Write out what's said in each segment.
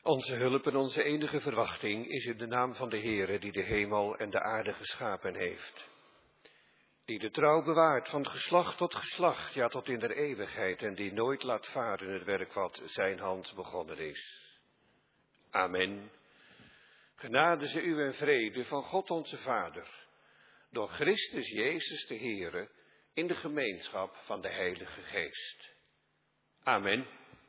Onze hulp en onze enige verwachting is in de naam van de Heere die de hemel en de aarde geschapen heeft. Die de trouw bewaart van geslacht tot geslacht, ja tot in der eeuwigheid, en die nooit laat varen het werk wat zijn hand begonnen is. Amen. Genade zij u en vrede van God onze Vader, door Christus Jezus de Heere, in de gemeenschap van de Heilige Geest. Amen.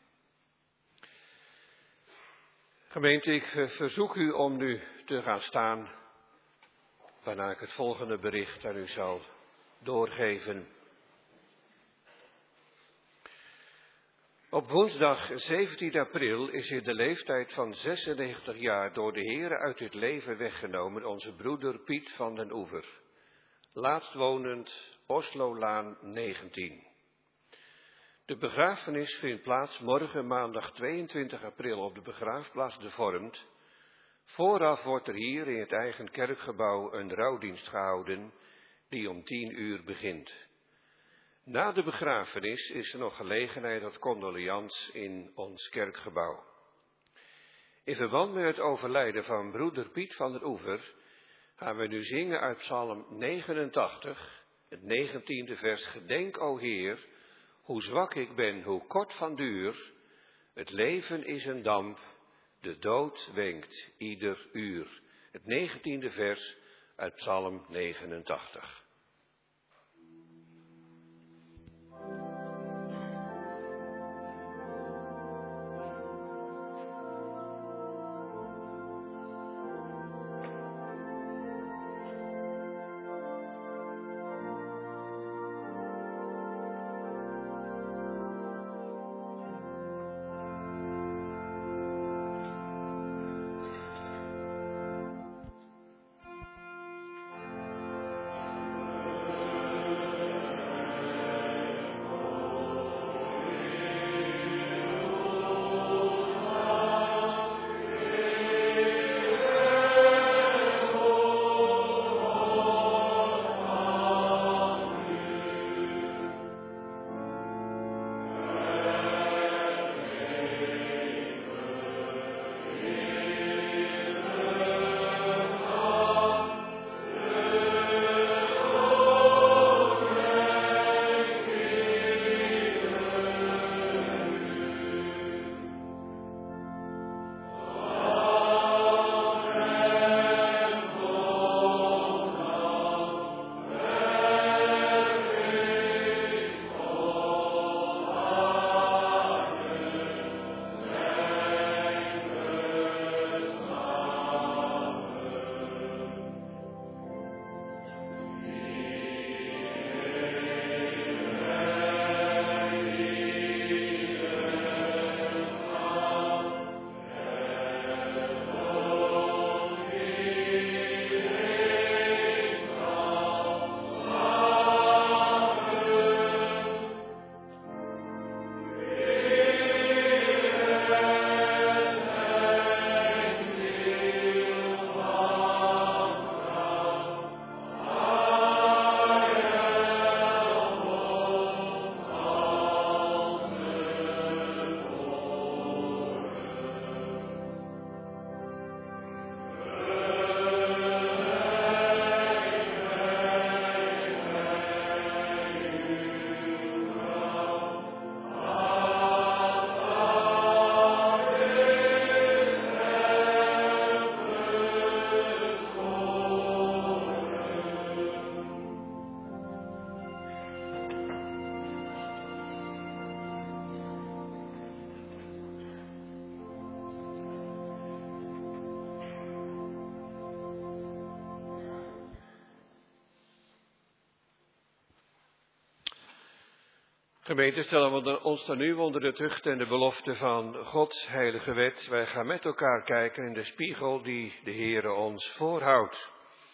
Gemeente, ik verzoek u om nu te gaan staan, waarna ik het volgende bericht aan u zal doorgeven. Op woensdag 17 april is in de leeftijd van 96 jaar door de Heere uit dit leven weggenomen onze broeder Piet van den Oever, laatstwonend Oslolaan 19. De begrafenis vindt plaats morgen maandag 22 april op de begraafplaats De Vormt. Vooraf wordt er hier in het eigen kerkgebouw een rouwdienst gehouden die om 10 uur begint. Na de begrafenis is er nog gelegenheid tot condolians in ons kerkgebouw. In verband met het overlijden van broeder Piet van den Oever gaan we nu zingen uit Psalm 89, het 19e vers. Gedenk, o Heer, hoe zwak ik ben, hoe kort van duur. Het leven is een damp, de dood wenkt ieder uur. Het 19e vers uit Psalm 89. Gemeente, stellen we ons dan nu onder de tucht en de belofte van Gods heilige wet. Wij gaan met elkaar kijken in de spiegel die de Heere ons voorhoudt.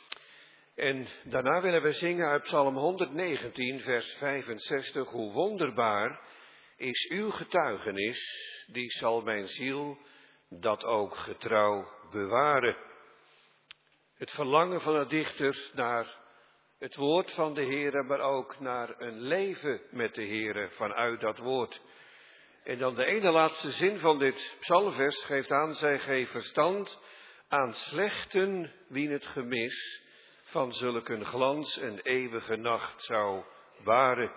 En daarna willen we zingen uit Psalm 119, vers 65. Hoe wonderbaar is uw getuigenis, die zal mijn ziel dat ook getrouw bewaren. Het verlangen van de dichter naar het woord van de Heere, maar ook naar een leven met de Heere vanuit dat woord. En dan de ene laatste zin van dit psalmvers geeft aan, zij geeft verstand aan slechten wie het gemis van zulke glans en eeuwige nacht zou waren.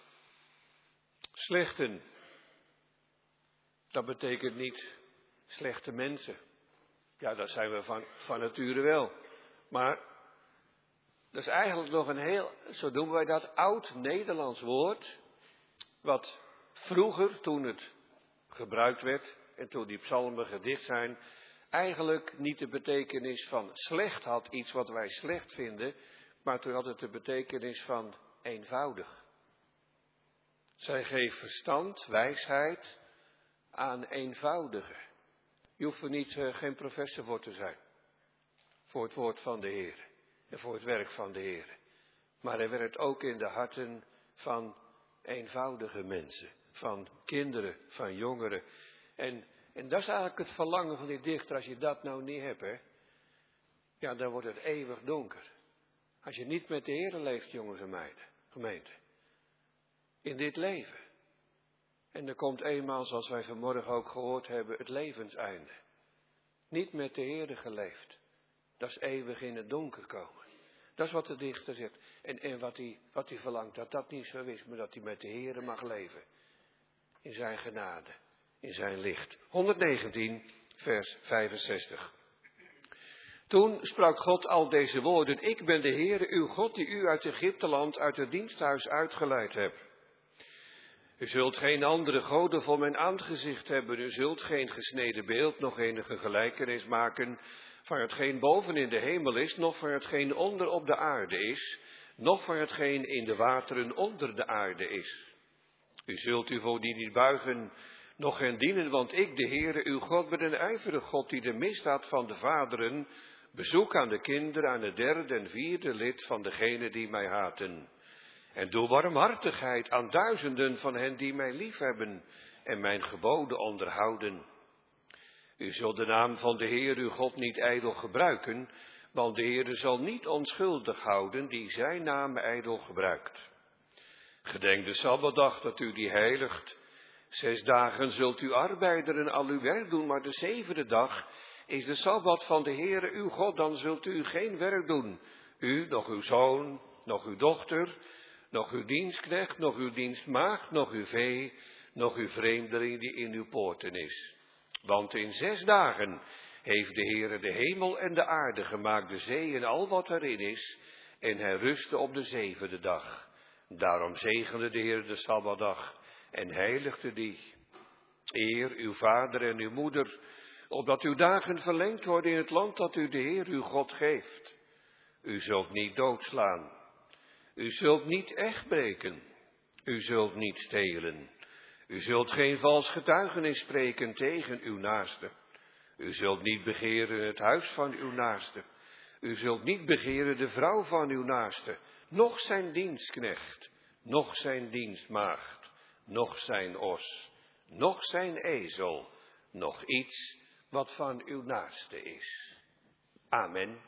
Slechten, dat betekent niet slechte mensen. Ja, dat zijn we van nature wel. Maar dat is eigenlijk nog een heel, zo noemen wij dat, oud-Nederlands woord, wat vroeger, toen het gebruikt werd en toen die psalmen gedicht zijn, eigenlijk niet de betekenis van slecht had, iets wat wij slecht vinden, maar toen had het de betekenis van eenvoudig. Zij geeft verstand, wijsheid aan eenvoudigen. Je hoeft er niet, geen professor voor te zijn, voor het woord van de Heer en voor het werk van de Heer. Maar hij werkt ook in de harten van eenvoudige mensen, van kinderen, van jongeren. En dat is eigenlijk het verlangen van die dichter. Als je dat nou niet hebt, hè, ja, dan wordt het eeuwig donker. Als je niet met de Heer leeft, jongens en meiden, gemeente. In dit leven. En er komt eenmaal, zoals wij vanmorgen ook gehoord hebben, het levenseinde. Niet met de Heer geleefd. Dat is eeuwig in het donker komen. Dat is wat de dichter zegt. En wat hij verlangt, dat dat niet zo is, maar dat hij met de Heer mag leven. In zijn genade, in zijn licht. 119, vers 65. Toen sprak God al deze woorden. Ik ben de Heere, uw God, die u uit Egypteland, uit het diensthuis uitgeleid hebt. U zult geen andere goden voor mijn aangezicht hebben. U zult geen gesneden beeld, nog enige gelijkenis maken van hetgeen boven in de hemel is, noch van hetgeen onder op de aarde is, noch van hetgeen in de wateren onder de aarde is. U zult u voor die niet buigen, noch hen dienen, want ik, de Heere, uw God, ben een ijverig God die de misdaad van de vaderen bezoek aan de kinderen, aan het derde en vierde lid van degenen die mij haten. En doe barmhartigheid aan duizenden van hen die mij liefhebben en mijn geboden onderhouden. U zult de naam van de Heer uw God niet ijdel gebruiken, want de Heer zal niet onschuldig houden die zijn naam ijdel gebruikt. Gedenk de Sabbatdag dat u die heiligt. 6 dagen zult u arbeiden en al uw werk doen, maar de 7e dag is de Sabbat van de Heere uw God, dan zult u geen werk doen. U, noch uw zoon, noch uw dochter, noch uw dienstknecht, noch uw dienstmaagd, noch uw vee, noch uw vreemdeling die in uw poorten is. Want in 6 dagen heeft de Heere de hemel en de aarde gemaakt, de zee en al wat erin is, en hij rustte op de 7e dag. Daarom zegende de Heer de Sabbatdag en heiligde die. Eer uw vader en uw moeder, opdat uw dagen verlengd worden in het land dat u de Heer uw God geeft. U zult niet doodslaan. U zult niet echt breken. U zult niet stelen. U zult geen vals getuigenis spreken tegen uw naaste. U zult niet begeren het huis van uw naaste. U zult niet begeren de vrouw van uw naaste, noch zijn dienstknecht, noch zijn dienstmaagd, noch zijn os, noch zijn ezel, noch iets wat van uw naaste is. Amen.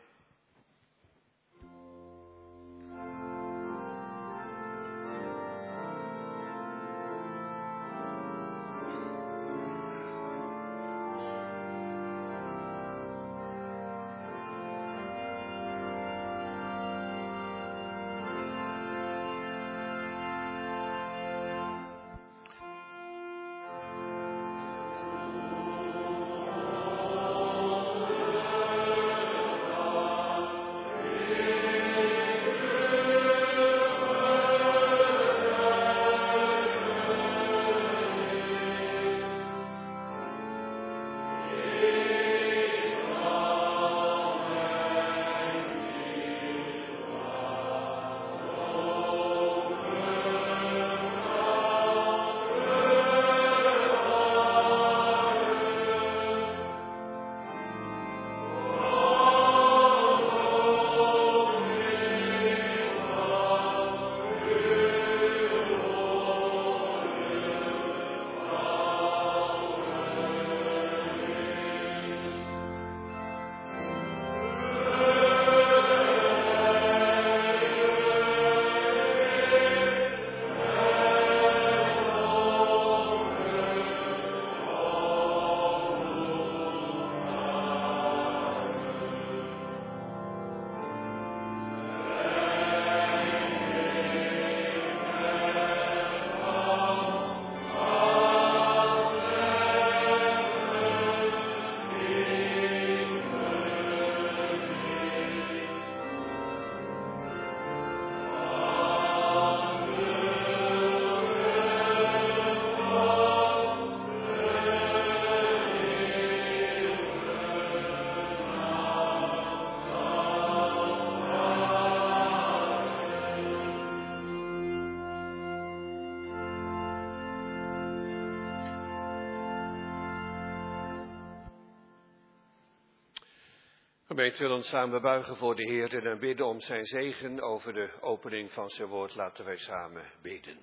Gemeente, we ons samen buigen voor de Heer en bidden om zijn zegen over de opening van zijn woord. Laten wij samen bidden.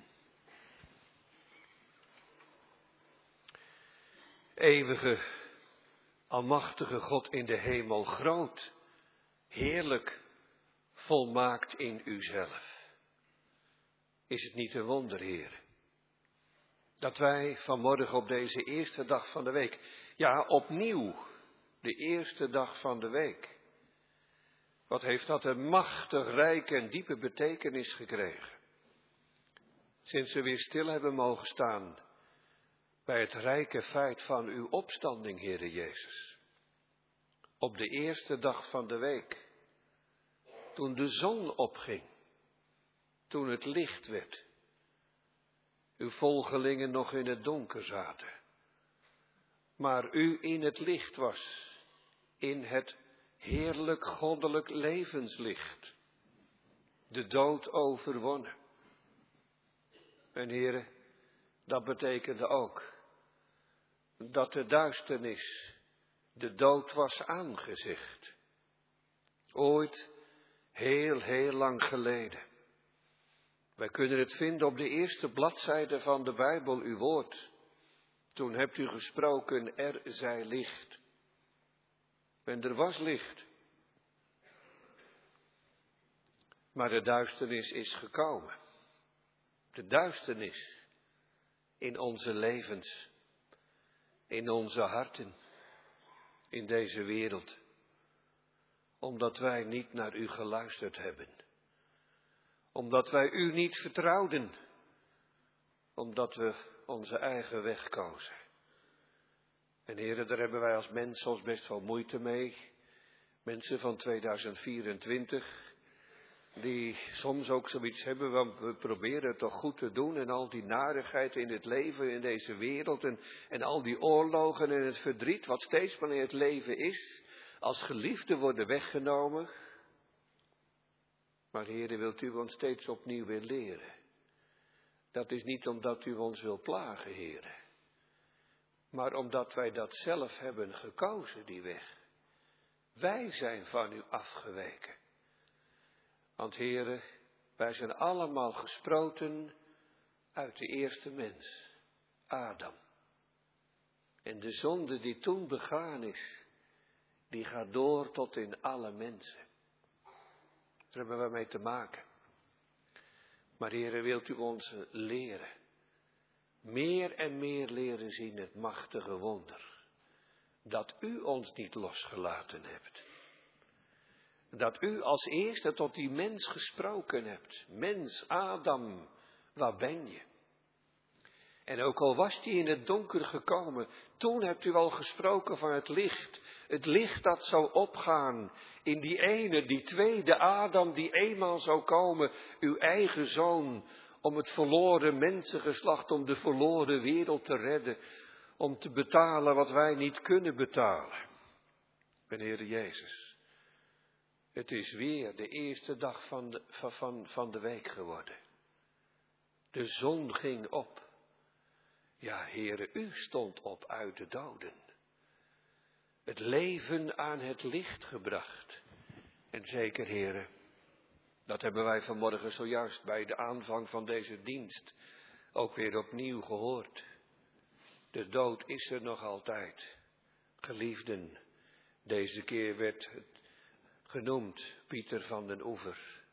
Eeuwige, almachtige God in de hemel, groot, heerlijk, volmaakt in uzelf. Is het niet een wonder, Heer, dat wij vanmorgen op deze eerste dag van de week, ja opnieuw, de eerste dag van de week. Wat heeft dat een machtig, rijke en diepe betekenis gekregen. Sinds we weer stil hebben mogen staan bij het rijke feit van uw opstanding, Heere Jezus. Op de eerste dag van de week, toen de zon opging, toen het licht werd, uw volgelingen nog in het donker zaten, maar u in het licht was, in het heerlijk goddelijk levenslicht, de dood overwonnen. En Heere, dat betekende ook dat de duisternis de dood was aangezegd. Ooit, heel lang geleden. Wij kunnen het vinden op de eerste bladzijde van de Bijbel, uw woord. Toen hebt u gesproken, er zij licht. En er was licht. Maar de duisternis is gekomen. De duisternis in onze levens, in onze harten, in deze wereld. Omdat wij niet naar u geluisterd hebben. Omdat wij u niet vertrouwden. Omdat we onze eigen weg kozen. En heren, daar hebben wij als mens soms best wel moeite mee. Mensen van 2024, die soms ook zoiets hebben, want we proberen het toch goed te doen. En al die narigheid in het leven, in deze wereld. En al die oorlogen en het verdriet, wat steeds maar in het leven is. Als geliefden worden weggenomen. Maar heren, wilt u ons steeds opnieuw weer leren. Dat is niet omdat u ons wil plagen, heren. Maar omdat wij dat zelf hebben gekozen, die weg. Wij zijn van u afgeweken. Want heren, wij zijn allemaal gesproten uit de eerste mens, Adam. En de zonde die toen begaan is, die gaat door tot in alle mensen. Daar hebben we mee te maken. Maar heren, wilt u ons leren. Meer en meer leren zien het machtige wonder. Dat u ons niet losgelaten hebt. Dat u als eerste tot die mens gesproken hebt. Mens, Adam, waar ben je? En ook al was die in het donker gekomen, toen hebt u al gesproken van het licht. Het licht dat zou opgaan in die ene, die tweede Adam die eenmaal zou komen. Uw eigen zoon, om het verloren mensengeslacht, om de verloren wereld te redden. Om te betalen wat wij niet kunnen betalen. En Heere Jezus, het is weer de eerste dag van de week geworden. De zon ging op. Ja, Heere, u stond op uit de doden. Het leven aan het licht gebracht. En zeker, Heere, dat hebben wij vanmorgen zojuist bij de aanvang van deze dienst ook weer opnieuw gehoord. De dood is er nog altijd. Geliefden, deze keer werd het genoemd Pieter van den Oever.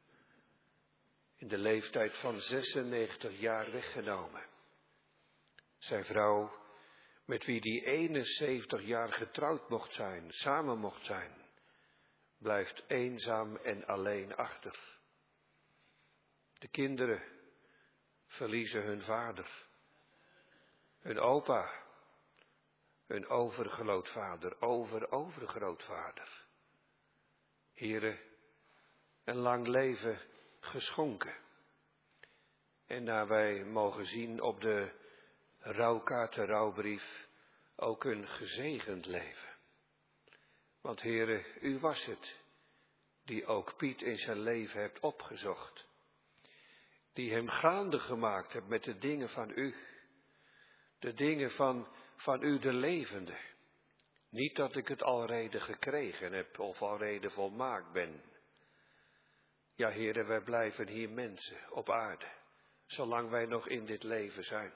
In de leeftijd van 96 jaar weggenomen. Zijn vrouw, met wie die 71 jaar getrouwd mocht zijn, samen mocht zijn, blijft eenzaam en alleen achter. De kinderen verliezen hun vader, hun opa, hun overgrootvader, overgrootvader. Here, een lang leven geschonken. En naar wij mogen zien op de rouwkaart, de rouwbrief, ook een gezegend leven. Want Heere, u was het die ook Piet in zijn leven hebt opgezocht. Die hem gaande gemaakt hebt met de dingen van u. De dingen van u, de levende. Niet dat ik het alrede gekregen heb of alrede volmaakt ben. Ja, Heere, wij blijven hier mensen op aarde, zolang wij nog in dit leven zijn.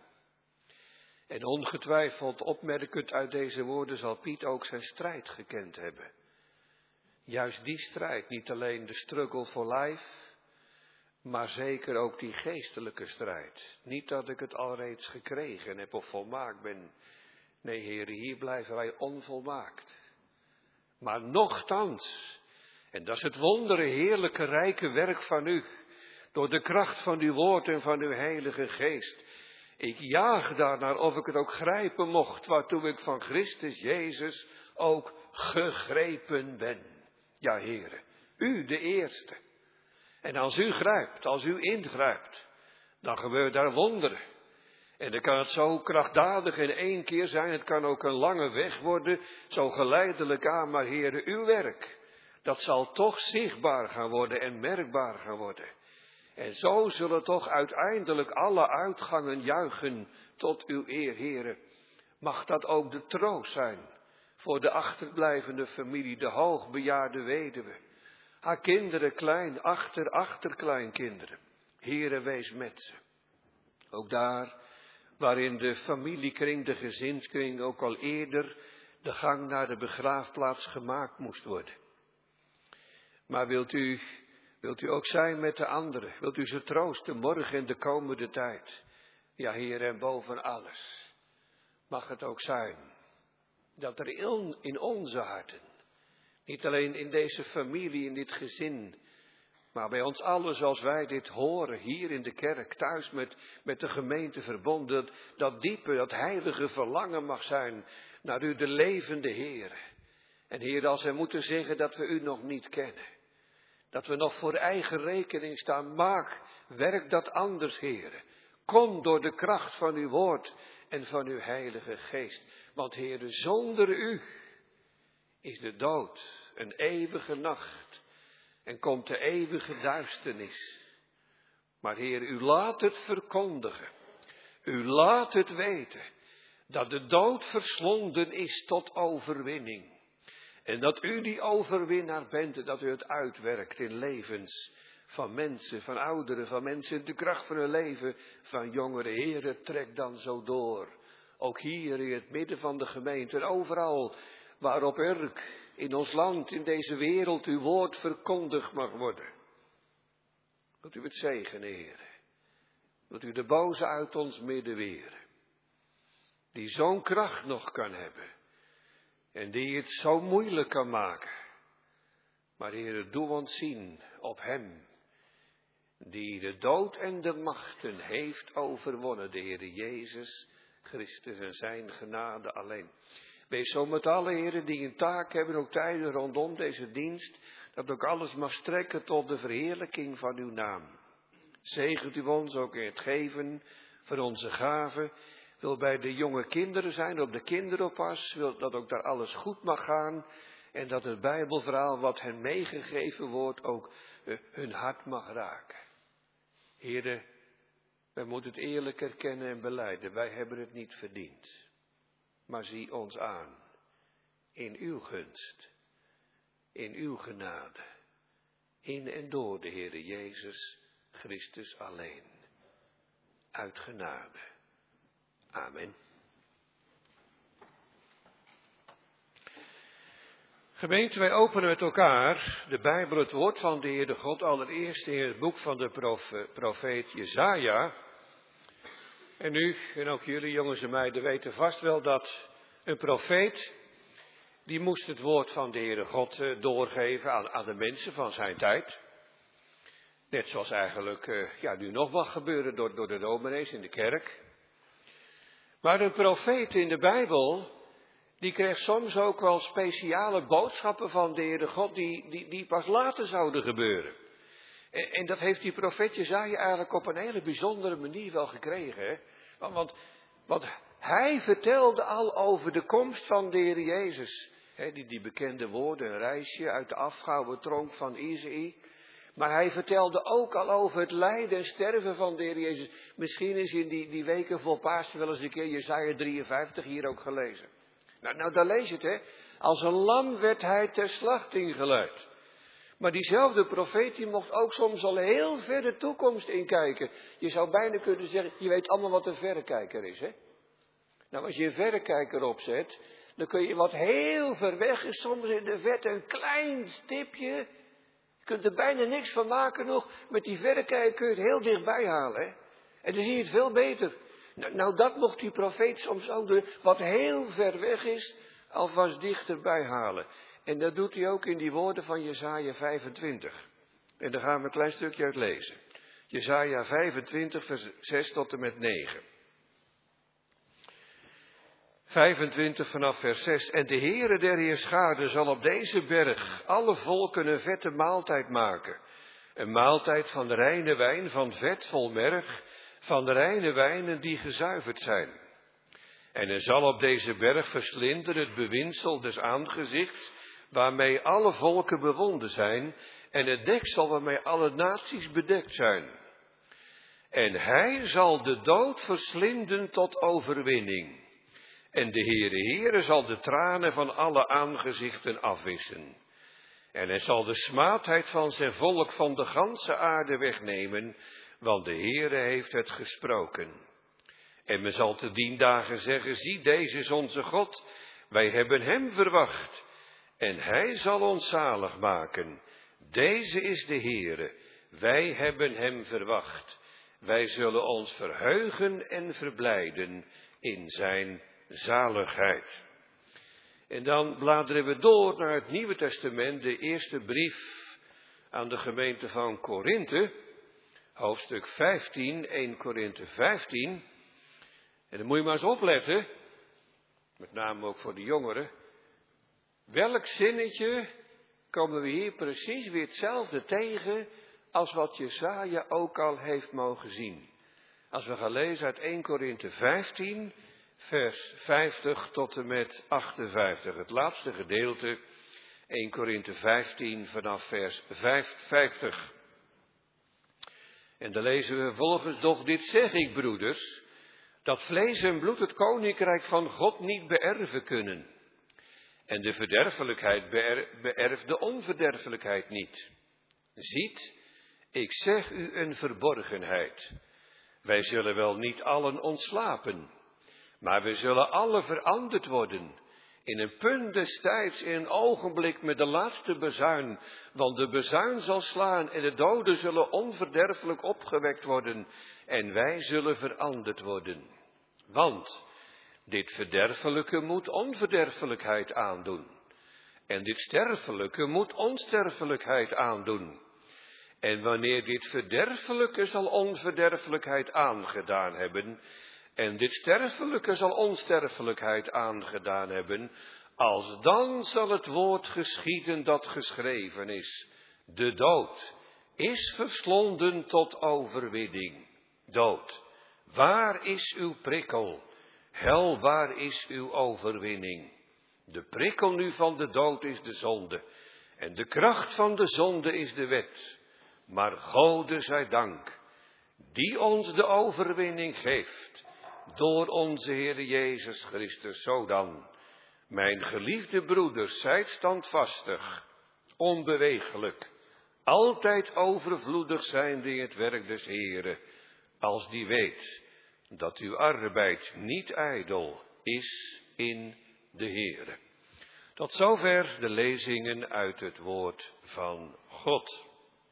En ongetwijfeld opmerkend uit deze woorden zal Piet ook zijn strijd gekend hebben. Juist die strijd, niet alleen de struggle for life, maar zeker ook die geestelijke strijd. Niet dat ik het alreeds gekregen heb of volmaakt ben. Nee, Heere, hier blijven wij onvolmaakt. Maar nochtans, en dat is het wondere, heerlijke, rijke werk van u, door de kracht van uw woord en van uw heilige geest. Ik jaag daarnaar of ik het ook grijpen mocht, waartoe ik van Christus Jezus ook gegrepen ben. Ja, Heere, u de eerste. En als u grijpt, als u ingrijpt, dan gebeurt daar wonderen. En dan kan het zo krachtdadig in één keer zijn, het kan ook een lange weg worden, zo geleidelijk aan, maar Heere, uw werk, dat zal toch zichtbaar gaan worden en merkbaar gaan worden. En zo zullen toch uiteindelijk alle uitgangen juichen tot uw eer, Heere. Mag dat ook de troost zijn voor de achterblijvende familie, de hoogbejaarde weduwe. Haar kinderen klein, achterkleinkinderen. Heere, wees met ze. Ook daar waarin de familiekring, de gezinskring ook al eerder de gang naar de begraafplaats gemaakt moest worden. Maar wilt u ook zijn met de anderen? Wilt u ze troosten morgen en de komende tijd? Ja, Heer, en boven alles mag het ook zijn dat er in onze harten, niet alleen in deze familie, in dit gezin, maar bij ons allen zoals wij dit horen, hier in de kerk, thuis met de gemeente verbonden, dat diepe, dat heilige verlangen mag zijn naar u, de levende Heer. En Heer, als wij moeten zeggen dat we u nog niet kennen, dat we nog voor eigen rekening staan, werk dat anders, Heer. Kom door de kracht van uw woord en van uw heilige geest. Want Heer, zonder u is de dood een eeuwige nacht en komt de eeuwige duisternis. Maar Heer, u laat het verkondigen. U laat het weten dat de dood verslonden is tot overwinning. En dat u die overwinnaar bent en dat u het uitwerkt in levens van mensen, van ouderen, van mensen, de kracht van hun leven, van jongeren. Heer, trek dan zo door. Ook hier in het midden van de gemeente en overal waarop in ons land, in deze wereld, uw woord verkondigd mag worden. Wilt u het zegenen, Heer. Wilt u de boze uit ons midden weren. Die zo'n kracht nog kan hebben. En die het zo moeilijk kan maken. Maar Heer, doe ons zien op hem. Die de dood en de machten heeft overwonnen. De Heer Jezus Christus en zijn genade alleen. Wees zo met alle heren die een taak hebben, ook tijden rondom deze dienst, dat ook alles mag strekken tot de verheerlijking van uw naam. Zegent u ons ook in het geven van onze gaven. Wil bij de jonge kinderen zijn, op de kinderoppas, wil dat ook daar alles goed mag gaan. En dat het Bijbelverhaal wat hen meegegeven wordt ook hun hart mag raken. Heren, wij moeten het eerlijk erkennen en belijden. Wij hebben het niet verdiend. Maar zie ons aan. In uw gunst. In uw genade. In en door de Heere Jezus Christus alleen. Uit genade. Amen. Gemeente, wij openen met elkaar de Bijbel, het woord van de Heere God, allereerst in het boek van de profeet Jesaja. En u, en ook jullie jongens en meiden, weten vast wel dat een profeet, die moest het woord van de Heere God doorgeven aan de mensen van zijn tijd. Net zoals eigenlijk nu nog mag gebeuren door de dominees in de kerk. Maar een profeet in de Bijbel, die kreeg soms ook wel speciale boodschappen van de Heere God die pas later zouden gebeuren. En dat heeft die profeet Jesaja eigenlijk op een hele bijzondere manier wel gekregen. Hè? Want hij vertelde al over de komst van de Heer Jezus. Hè, die bekende woorden, een reisje uit de afgehouden tronk van Isaïe. Maar hij vertelde ook al over het lijden en sterven van de Heer Jezus. Misschien is in die weken voor Pasen wel eens een keer Jesaja 53 hier ook gelezen. Nou, daar lees je het, hè. Als een lam werd hij ter slachting geleid. Maar diezelfde profeet, die mocht ook soms al heel ver de toekomst inkijken. Je zou bijna kunnen zeggen, je weet allemaal wat een verrekijker is, hè. Nou, als je een verrekijker opzet, dan kun je wat heel ver weg is, soms in de verte een klein stipje. Je kunt er bijna niks van maken nog. Met die verrekijker kun je het heel dichtbij halen, hè. En dan zie je het veel beter. Nou, dat mocht die profeet soms ook doen. Wat heel ver weg is, alvast dichterbij halen. En dat doet hij ook in die woorden van Jesaja 25. En daar gaan we een klein stukje uit lezen. Jesaja 25, vers 6 tot en met 9. 25 vanaf vers 6. En de Heere der Heerscharen zal op deze berg alle volken een vette maaltijd maken. Een maaltijd van reine wijn, van vet vol merg, van reine wijnen die gezuiverd zijn. En hij zal op deze berg verslinden het bewinsel des aangezichts, waarmee alle volken bewonden zijn, en het deksel waarmee alle naties bedekt zijn. En hij zal de dood verslinden tot overwinning. En de Heere zal de tranen van alle aangezichten afwissen. En hij zal de smaadheid van zijn volk van de ganse aarde wegnemen, want de Heere heeft het gesproken. En men zal te dien dagen zeggen, zie, deze is onze God, wij hebben hem verwacht. En hij zal ons zalig maken. Deze is de Heere, wij hebben hem verwacht. Wij zullen ons verheugen en verblijden in zijn zaligheid. En dan bladeren we door naar het Nieuwe Testament, de eerste brief aan de gemeente van Korinthe, hoofdstuk 15, 1 Korinthe 15. En dan moet je maar eens opletten, met name ook voor de jongeren. Welk zinnetje komen we hier precies weer hetzelfde tegen als wat Jesaja ook al heeft mogen zien. Als we gaan lezen uit 1 Korinthe 15, vers 50 tot en met 58. Het laatste gedeelte, 1 Korinthe 15 vanaf vers 50. En dan lezen we vervolgens, doch dit zeg ik, broeders, dat vlees en bloed het koninkrijk van God niet beërven kunnen. En de verderfelijkheid beërft de onverderfelijkheid niet. Ziet, ik zeg u een verborgenheid. Wij zullen wel niet allen ontslapen, maar we zullen alle veranderd worden. In een punt des tijds, in een ogenblik met de laatste bezuin. Want de bezuin zal slaan en de doden zullen onverderfelijk opgewekt worden. En wij zullen veranderd worden. Want dit verderfelijke moet onverderfelijkheid aandoen. En dit sterfelijke moet onsterfelijkheid aandoen. En wanneer dit verderfelijke zal onverderfelijkheid aangedaan hebben, en dit sterfelijke zal onsterfelijkheid aangedaan hebben, als dan zal het woord geschieden dat geschreven is. De dood is verslonden tot overwinning. Dood, waar is uw prikkel? Hel, waar is uw overwinning? De prikkel nu van de dood is de zonde, en de kracht van de zonde is de wet. Maar Gode zij dank, die ons de overwinning geeft, door onze Heer Jezus Christus. Zodan, mijn geliefde broeders, zijt standvastig, onbeweeglijk, altijd overvloedig zijnde in het werk des Heeren, als die weet dat uw arbeid niet ijdel is in de Heere. Tot zover de lezingen uit het woord van God.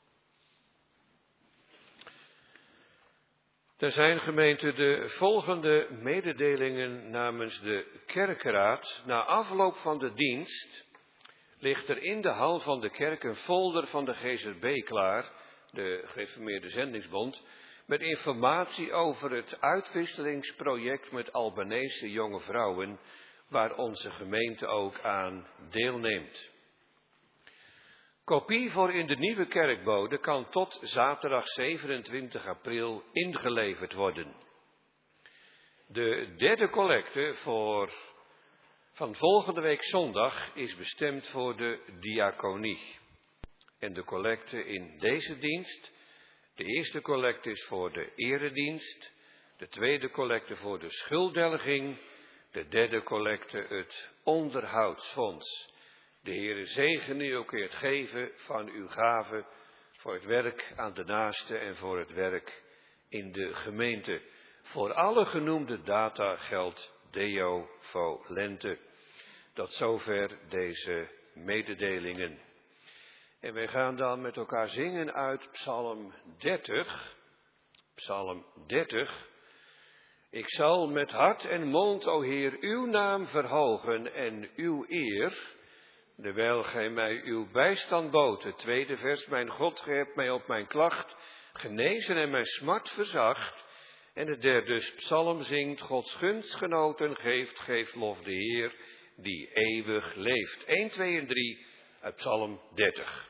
Er zijn, gemeente, de volgende mededelingen namens de kerkraad. Na afloop van de dienst ligt er in de hal van de kerk een folder van de GZB klaar, de Gereformeerde Zendingsbond, met informatie over het uitwisselingsproject met Albanese jonge vrouwen, waar onze gemeente ook aan deelneemt. Kopie voor in de nieuwe kerkbode kan tot zaterdag 27 april ingeleverd worden. De derde collecte van volgende week zondag is bestemd voor de diaconie. En de collecte in deze dienst, de eerste collecte is voor de eredienst, de tweede collecte voor de schulddelging, De derde collecte, het onderhoudsfonds. De Heere zegene u ook in het geven van uw gaven voor het werk aan de naaste en voor het werk in de gemeente. Voor alle genoemde data geldt Deo volente. Tot zover deze mededelingen. En wij gaan dan met elkaar zingen uit Psalm 30. Psalm 30. Ik zal met hart en mond, o Heer, uw naam verhogen en uw eer, terwijl gij mij uw bijstand bood. Het tweede vers, mijn God, gij hebt mij op mijn klacht genezen en mijn smart verzacht. En het derde psalm zingt, Gods gunstgenoten geeft lof de Heer, die eeuwig leeft. 1, 2 en 3 uit Psalm 30.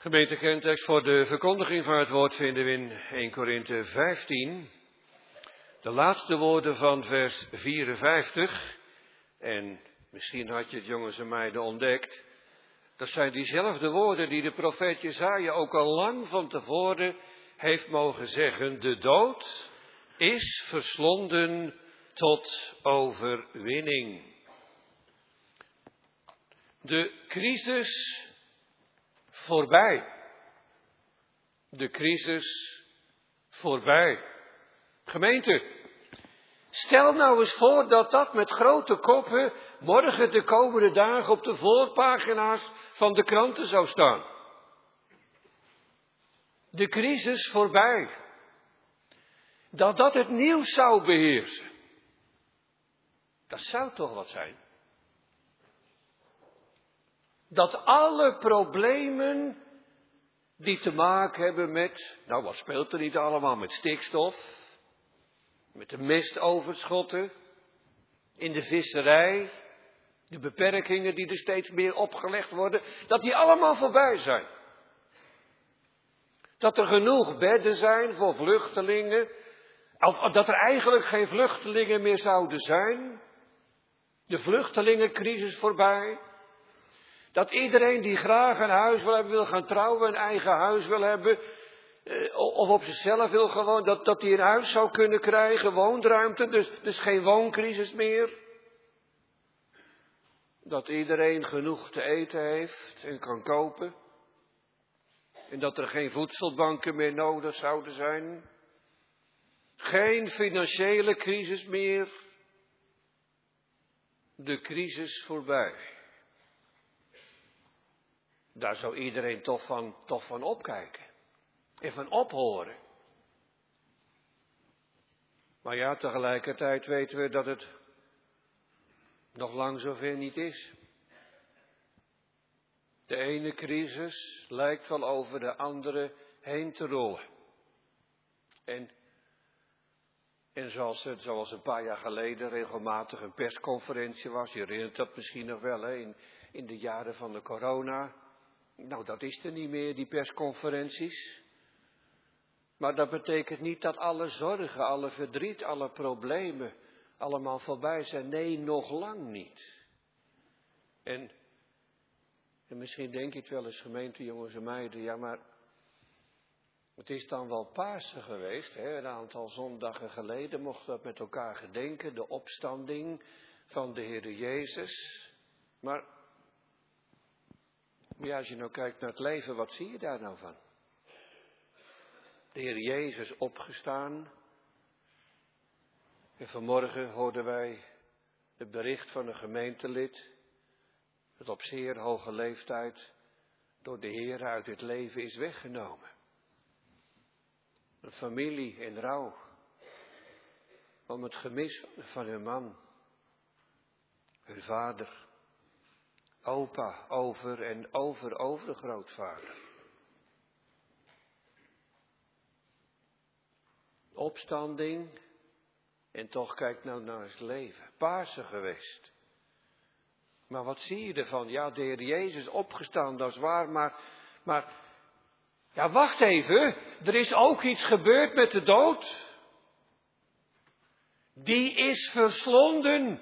Gemeente Kentekst, voor de verkondiging van het woord vinden we in 1 Korinthe 15 de laatste woorden van vers 54. En misschien had je het, jongens en meiden, ontdekt. Dat zijn diezelfde woorden die de profeet Jesaja ook al lang van tevoren heeft mogen zeggen. De dood is verslonden tot overwinning. De crisis voorbij. De crisis voorbij. Gemeente, stel nou eens voor dat dat met grote koppen morgen de komende dagen op de voorpagina's van de kranten zou staan. De crisis voorbij. Dat dat het nieuws zou beheersen. Dat zou toch wat zijn? Dat alle problemen die te maken hebben met, nou wat speelt er niet allemaal, met stikstof, met de mestoverschotten, in de visserij, de beperkingen die er steeds meer opgelegd worden, dat die allemaal voorbij zijn. Dat er genoeg bedden zijn voor vluchtelingen, of dat er eigenlijk geen vluchtelingen meer zouden zijn. De vluchtelingencrisis voorbij. Dat iedereen die graag een huis wil gaan trouwen, een eigen huis wil hebben, of op zichzelf wil gewoon, dat hij een huis zou kunnen krijgen, woonruimte, dus geen wooncrisis meer. Dat iedereen genoeg te eten heeft en kan kopen. En dat er geen voedselbanken meer nodig zouden zijn. Geen financiële crisis meer. De crisis voorbij. Daar zou iedereen toch van opkijken. En van ophoren. Maar ja, tegelijkertijd weten we dat het nog lang zover niet is. De ene crisis lijkt wel over de andere heen te rollen. En zoals een paar jaar geleden regelmatig een persconferentie was, je herinnert dat misschien nog wel, hè, in de jaren van de corona. Nou, dat is er niet meer, die persconferenties. Maar dat betekent niet dat alle zorgen, alle verdriet, alle problemen allemaal voorbij zijn. Nee, nog lang niet. En misschien denk je het wel eens, gemeente, jongens en meiden, ja, maar het is dan wel Pasen geweest, hè? Een aantal zondagen geleden mochten we dat met elkaar gedenken, de opstanding van de Heer Jezus. Maar ja, als je nou kijkt naar het leven, wat zie je daar nou van? De Heer Jezus opgestaan. En vanmorgen hoorden wij het bericht van een gemeentelid, dat op zeer hoge leeftijd door de Heer uit het leven is weggenomen. Een familie in rouw om het gemis van hun man, hun vader, opa, overgrootvader. Opstanding en toch kijk nou naar het leven. Pasen geweest. Maar wat zie je ervan? Ja, de Heer Jezus opgestaan, dat is waar, maar ja, wacht even. Er is ook iets gebeurd met de dood. Die is verslonden.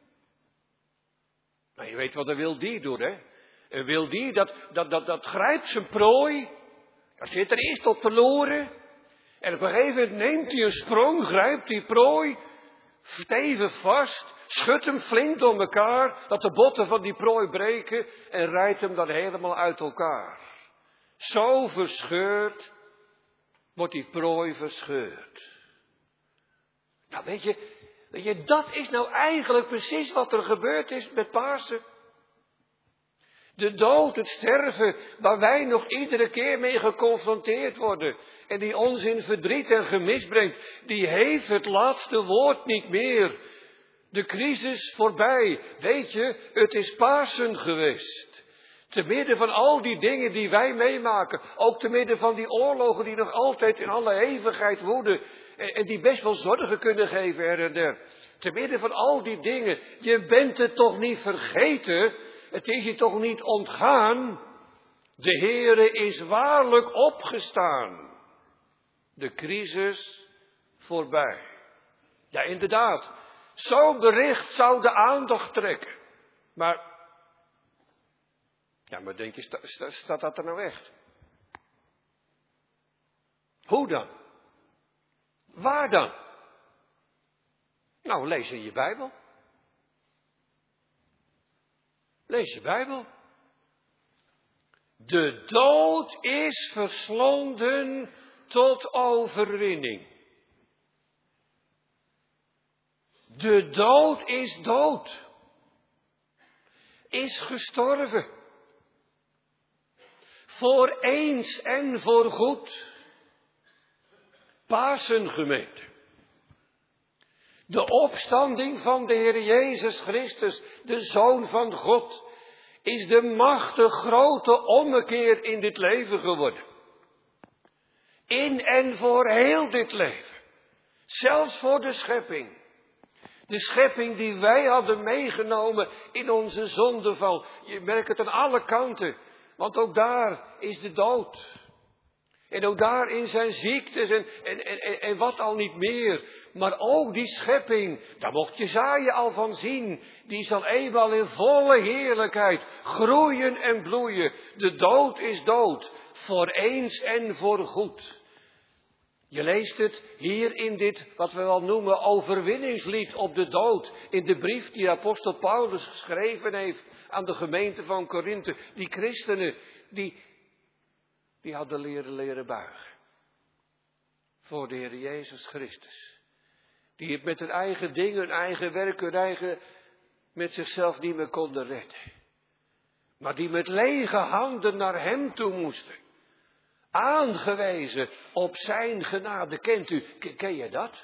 Nou, je weet wat een wild dier doet, hè? Een wild dier, dat grijpt zijn prooi. Dat zit er eerst op verloren. En op een gegeven moment neemt hij een sprong, grijpt die prooi stevig vast, schudt hem flink door elkaar, dat de botten van die prooi breken en rijdt hem dan helemaal uit elkaar. Zo verscheurd wordt die prooi verscheurd. Nou, weet je, dat is nou eigenlijk precies wat er gebeurd is met Pasen. De dood, het sterven, waar wij nog iedere keer mee geconfronteerd worden. En die ons in verdriet en gemis brengt. Die heeft het laatste woord niet meer. De crisis voorbij. Weet je, het is Pasen geweest. Te midden van al die dingen die wij meemaken. Ook te midden van die oorlogen die nog altijd in alle hevigheid woeden. En die best wel zorgen kunnen geven her en der. Te midden van al die dingen. Je bent het toch niet vergeten. Het is je toch niet ontgaan De Heere is waarlijk opgestaan. De crisis voorbij. Ja, inderdaad. Zo'n bericht zou de aandacht trekken. Maar denk je, staat dat er nou echt? Hoe dan? Waar dan? Nou, lees in je Bijbel. Lees je Bijbel. De dood is verslonden tot overwinning. De dood is dood. Is gestorven. Voor eens en voor goed. Pasen, gemeente. De opstanding van de Heer Jezus Christus, de Zoon van God, is de machtig grote ommekeer in dit leven geworden. In en voor heel dit leven. Zelfs voor de schepping. De schepping die wij hadden meegenomen in onze zondeval. Je merkt het aan alle kanten. Want ook daar is de dood. En ook daarin zijn ziektes en wat al niet meer. Maar ook die schepping, daar mocht Jesaja al van zien. Die zal eenmaal in volle heerlijkheid groeien en bloeien. De dood is dood. Voor eens en voor goed. Je leest het hier in dit, wat we wel noemen, overwinningslied op de dood. In de brief die apostel Paulus geschreven heeft aan de gemeente van Korinthe. Die christenen, die hadden leren buigen. Voor de Heer Jezus Christus. Die het met hun eigen dingen, hun eigen werk, hun eigen, met zichzelf niet meer konden redden. Maar die met lege handen naar hem toe moesten. Aangewezen op zijn genade. Ken je dat?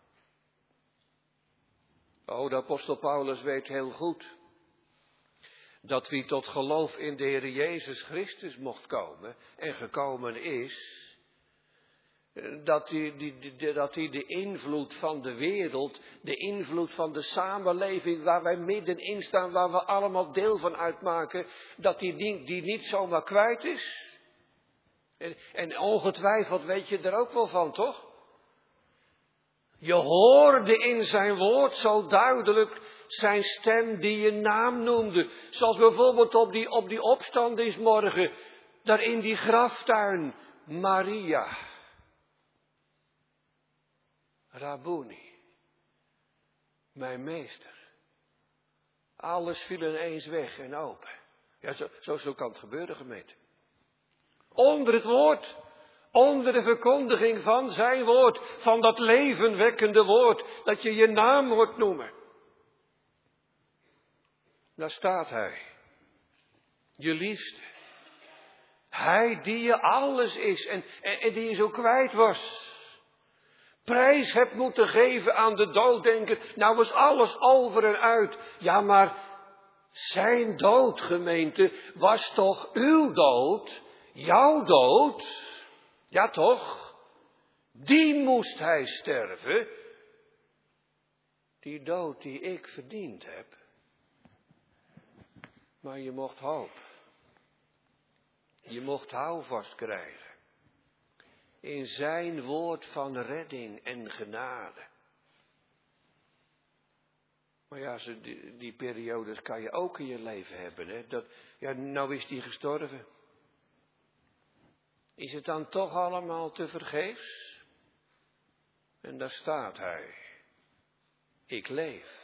Oh, de apostel Paulus weet heel goed dat wie tot geloof in de Heer Jezus Christus mocht komen en gekomen is, dat hij de invloed van de wereld, de invloed van de samenleving waar wij middenin staan, waar we allemaal deel van uitmaken, dat die niet zomaar kwijt is. En ongetwijfeld weet je er ook wel van, toch? Je hoorde in zijn woord zo duidelijk zijn stem die je naam noemde. Zoals bijvoorbeeld op die opstandingsmorgen, daar in die graftuin, Maria. Rabboni, mijn meester. Alles viel ineens weg en open. Ja, zo kan het gebeuren, gemeente. Onder het woord, onder de verkondiging van zijn woord, van dat levenwekkende woord, dat je je naam hoort noemen. Daar staat hij, je liefste. Hij die je alles is en die je zo kwijt was. Prijs hebt moeten geven aan de dood, denken, nou was alles over en uit. Ja, maar zijn dood, gemeente, was toch uw dood? Jouw dood, ja toch, die moest hij sterven. Die dood die ik verdiend heb. Maar je mocht hoop. Je mocht houvast krijgen. In zijn woord van redding en genade. Maar ja, die periodes kan je ook in je leven hebben. Hè? Nou is die gestorven. Is het dan toch allemaal te vergeefs? En daar staat hij. Ik leef.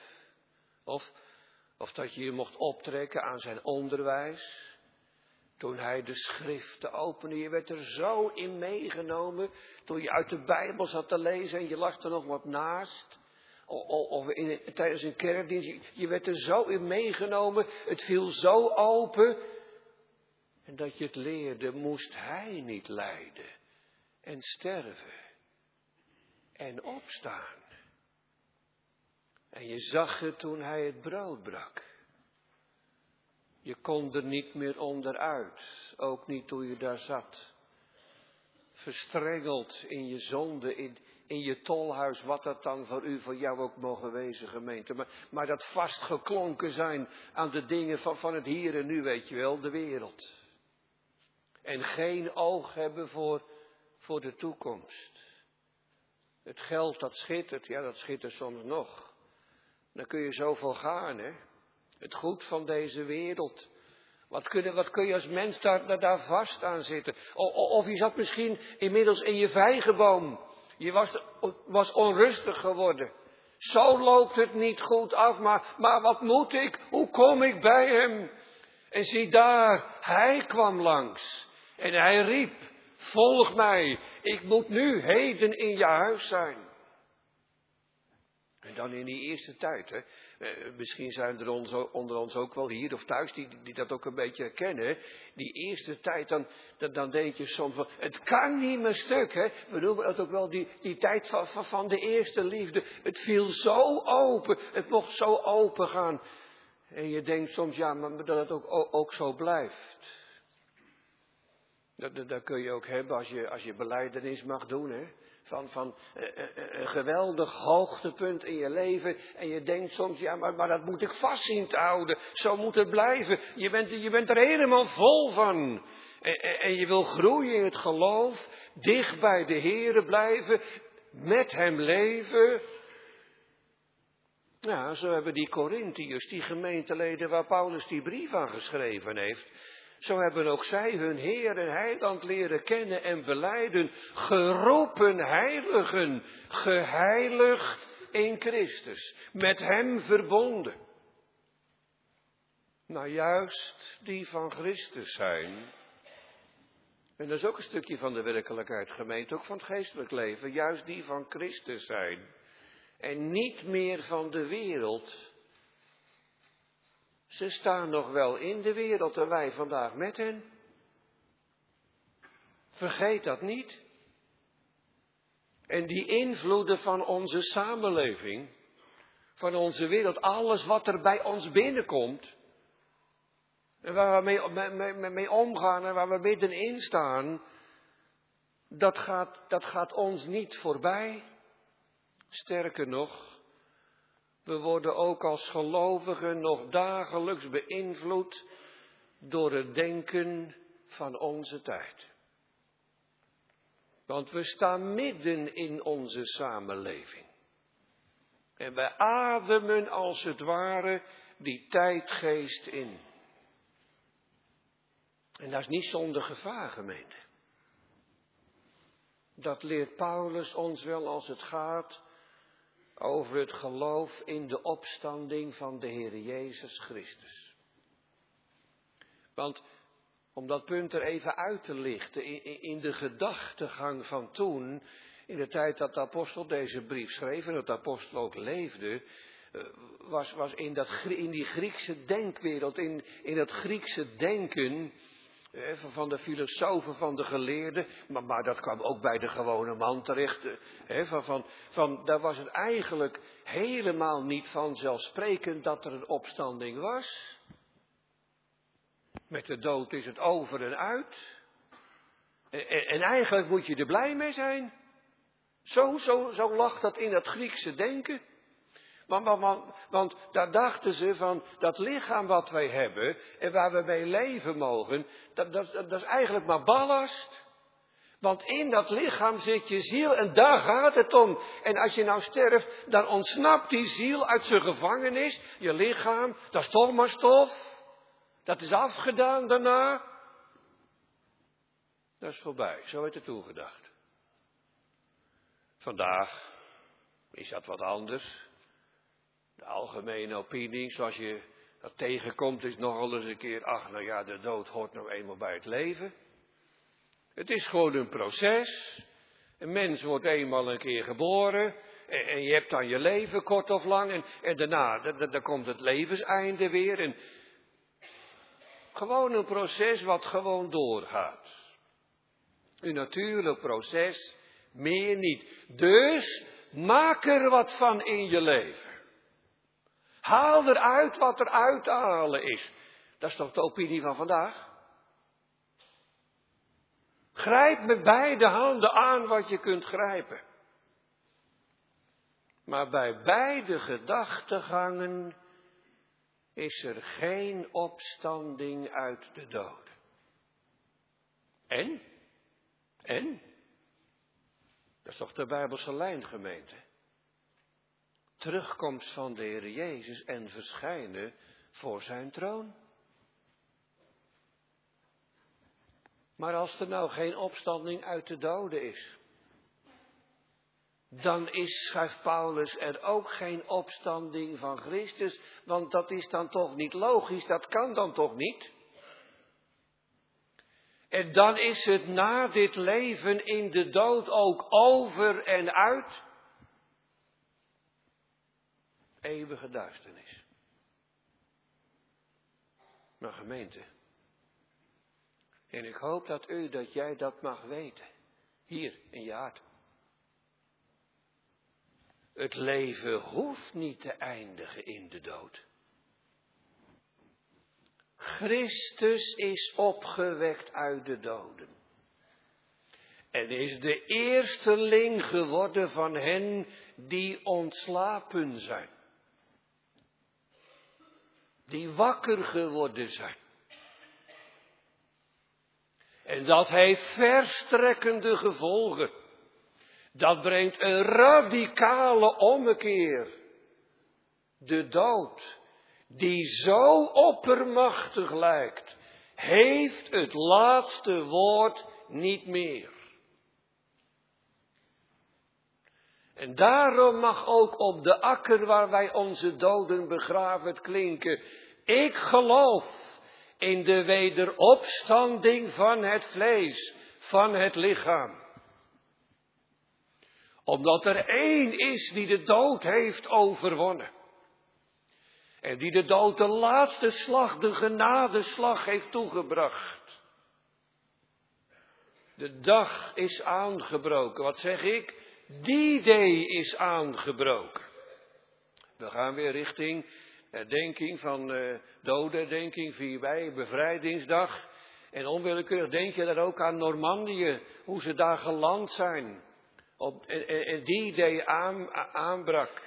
Of dat je je mocht optrekken aan zijn onderwijs. Toen hij de schriften opende. Je werd er zo in meegenomen. Toen je uit de Bijbel zat te lezen en je las er nog wat naast. Of tijdens een kerkdienst. Je werd er zo in meegenomen. Het viel zo open. En dat je het leerde, moest hij niet lijden en sterven en opstaan. En je zag het toen hij het brood brak. Je kon er niet meer onderuit, ook niet toen je daar zat. Verstrengeld in je zonde, in je tolhuis, wat dat dan voor jou ook mogen wezen, gemeente. Maar dat vastgeklonken zijn aan de dingen van het hier en nu, weet je wel, de wereld. En geen oog hebben voor de toekomst. Het geld dat schittert, ja dat schittert soms nog. Dan kun je zoveel gaan, hè. Het goed van deze wereld. Wat kun je als mens daar vast aan zitten? Of je zat misschien inmiddels in je vijgenboom. Je was onrustig geworden. Zo loopt het niet goed af, maar wat moet ik? Hoe kom ik bij hem? En zie daar, hij kwam langs. En hij riep, volg mij, ik moet nu heden in je huis zijn. En dan in die eerste tijd, hè. Misschien zijn er onder ons ook wel hier of thuis die dat ook een beetje herkennen. Die eerste tijd, dan denk je soms van, het kan niet meer stuk, hè. We noemen het ook wel die tijd van de eerste liefde. Het viel zo open, het mocht zo open gaan. En je denkt soms, ja, maar dat het ook zo blijft. Dat kun je ook hebben als je belijdenis mag doen, hè. Van een geweldig hoogtepunt in je leven. En je denkt soms, ja, maar dat moet ik vast zien te houden. Zo moet het blijven. Je bent er helemaal vol van. En je wil groeien in het geloof. Dicht bij de Here blijven. Met hem leven. Ja, zo hebben die Korintiërs, die gemeenteleden waar Paulus die brief aan geschreven heeft. Zo hebben ook zij hun Heer en Heiland leren kennen en belijden. Geroepen heiligen, geheiligd in Christus. Met hem verbonden. Nou, juist die van Christus zijn. En dat is ook een stukje van de werkelijkheid, gemeente, ook van het geestelijk leven. Juist die van Christus zijn. En niet meer van de wereld. Ze staan nog wel in de wereld en wij vandaag met hen. Vergeet dat niet. En die invloeden van onze samenleving, van onze wereld, alles wat er bij ons binnenkomt, en waar we mee omgaan en waar we middenin staan, dat gaat ons niet voorbij. Sterker nog, we worden ook als gelovigen nog dagelijks beïnvloed door het denken van onze tijd. Want we staan midden in onze samenleving. En wij ademen als het ware die tijdgeest in. En dat is niet zonder gevaar, gemeente. Dat leert Paulus ons wel als het gaat over het geloof in de opstanding van de Heer Jezus Christus. Want om dat punt er even uit te lichten, in de gedachtegang van toen, in de tijd dat de apostel deze brief schreef en dat de apostel ook leefde, was in die Griekse denkwereld, in het Griekse denken van de filosofen, van de geleerden, maar dat kwam ook bij de gewone man terecht. Daar was het eigenlijk helemaal niet vanzelfsprekend dat er een opstanding was. Met de dood is het over en uit. En eigenlijk moet je er blij mee zijn. Zo lag dat in het Griekse denken. Want daar dachten ze van, dat lichaam wat wij hebben en waar we mee leven mogen, dat is eigenlijk maar ballast. Want in dat lichaam zit je ziel en daar gaat het om. En als je nou sterft, dan ontsnapt die ziel uit zijn gevangenis. Je lichaam, dat is toch maar stof. Dat is afgedaan daarna. Dat is voorbij, zo werd er toegedacht. Vandaag is dat wat anders. De algemene opinie, zoals je dat tegenkomt, is nogal eens een keer, nou ja, de dood hoort nou eenmaal bij het leven. Het is gewoon een proces. Een mens wordt eenmaal een keer geboren. En je hebt dan je leven, kort of lang. En daarna, dan komt het levenseinde weer. En gewoon een proces wat gewoon doorgaat. Een natuurlijk proces, meer niet. Dus maak er wat van in je leven. Haal eruit wat er uit te halen is. Dat is toch de opinie van vandaag? Grijp met beide handen aan wat je kunt grijpen. Maar bij beide gedachtegangen is er geen opstanding uit de doden. En? Dat is toch de Bijbelse lijn, gemeente? Terugkomst van de Heer Jezus en verschijnen voor zijn troon. Maar als er nou geen opstanding uit de doden is, dan is, schrijft Paulus, er ook geen opstanding van Christus, want dat is dan toch niet logisch, dat kan dan toch niet? En dan is het na dit leven in de dood ook over en uit eeuwige duisternis. Maar gemeente, en ik hoop dat jij dat mag weten, hier in je hart. Het leven hoeft niet te eindigen in de dood. Christus is opgewekt uit de doden. En is de eersteling geworden van hen die ontslapen zijn. Die wakker geworden zijn. En dat heeft verstrekkende gevolgen. Dat brengt een radicale ommekeer. De dood, die zo oppermachtig lijkt, heeft het laatste woord niet meer. En daarom mag ook op de akker waar wij onze doden begraven het klinken: ik geloof in de wederopstanding van het vlees, van het lichaam. Omdat er één is die de dood heeft overwonnen. En die de dood de laatste slag, de genadeslag heeft toegebracht. De dag is aangebroken. Wat zeg ik? Die day is aangebroken. We gaan weer richting herdenking van dodenherdenking 4 mei, bevrijdingsdag. En onwillekeurig denk je dan ook aan Normandië, hoe ze daar geland zijn. En die day aanbrak.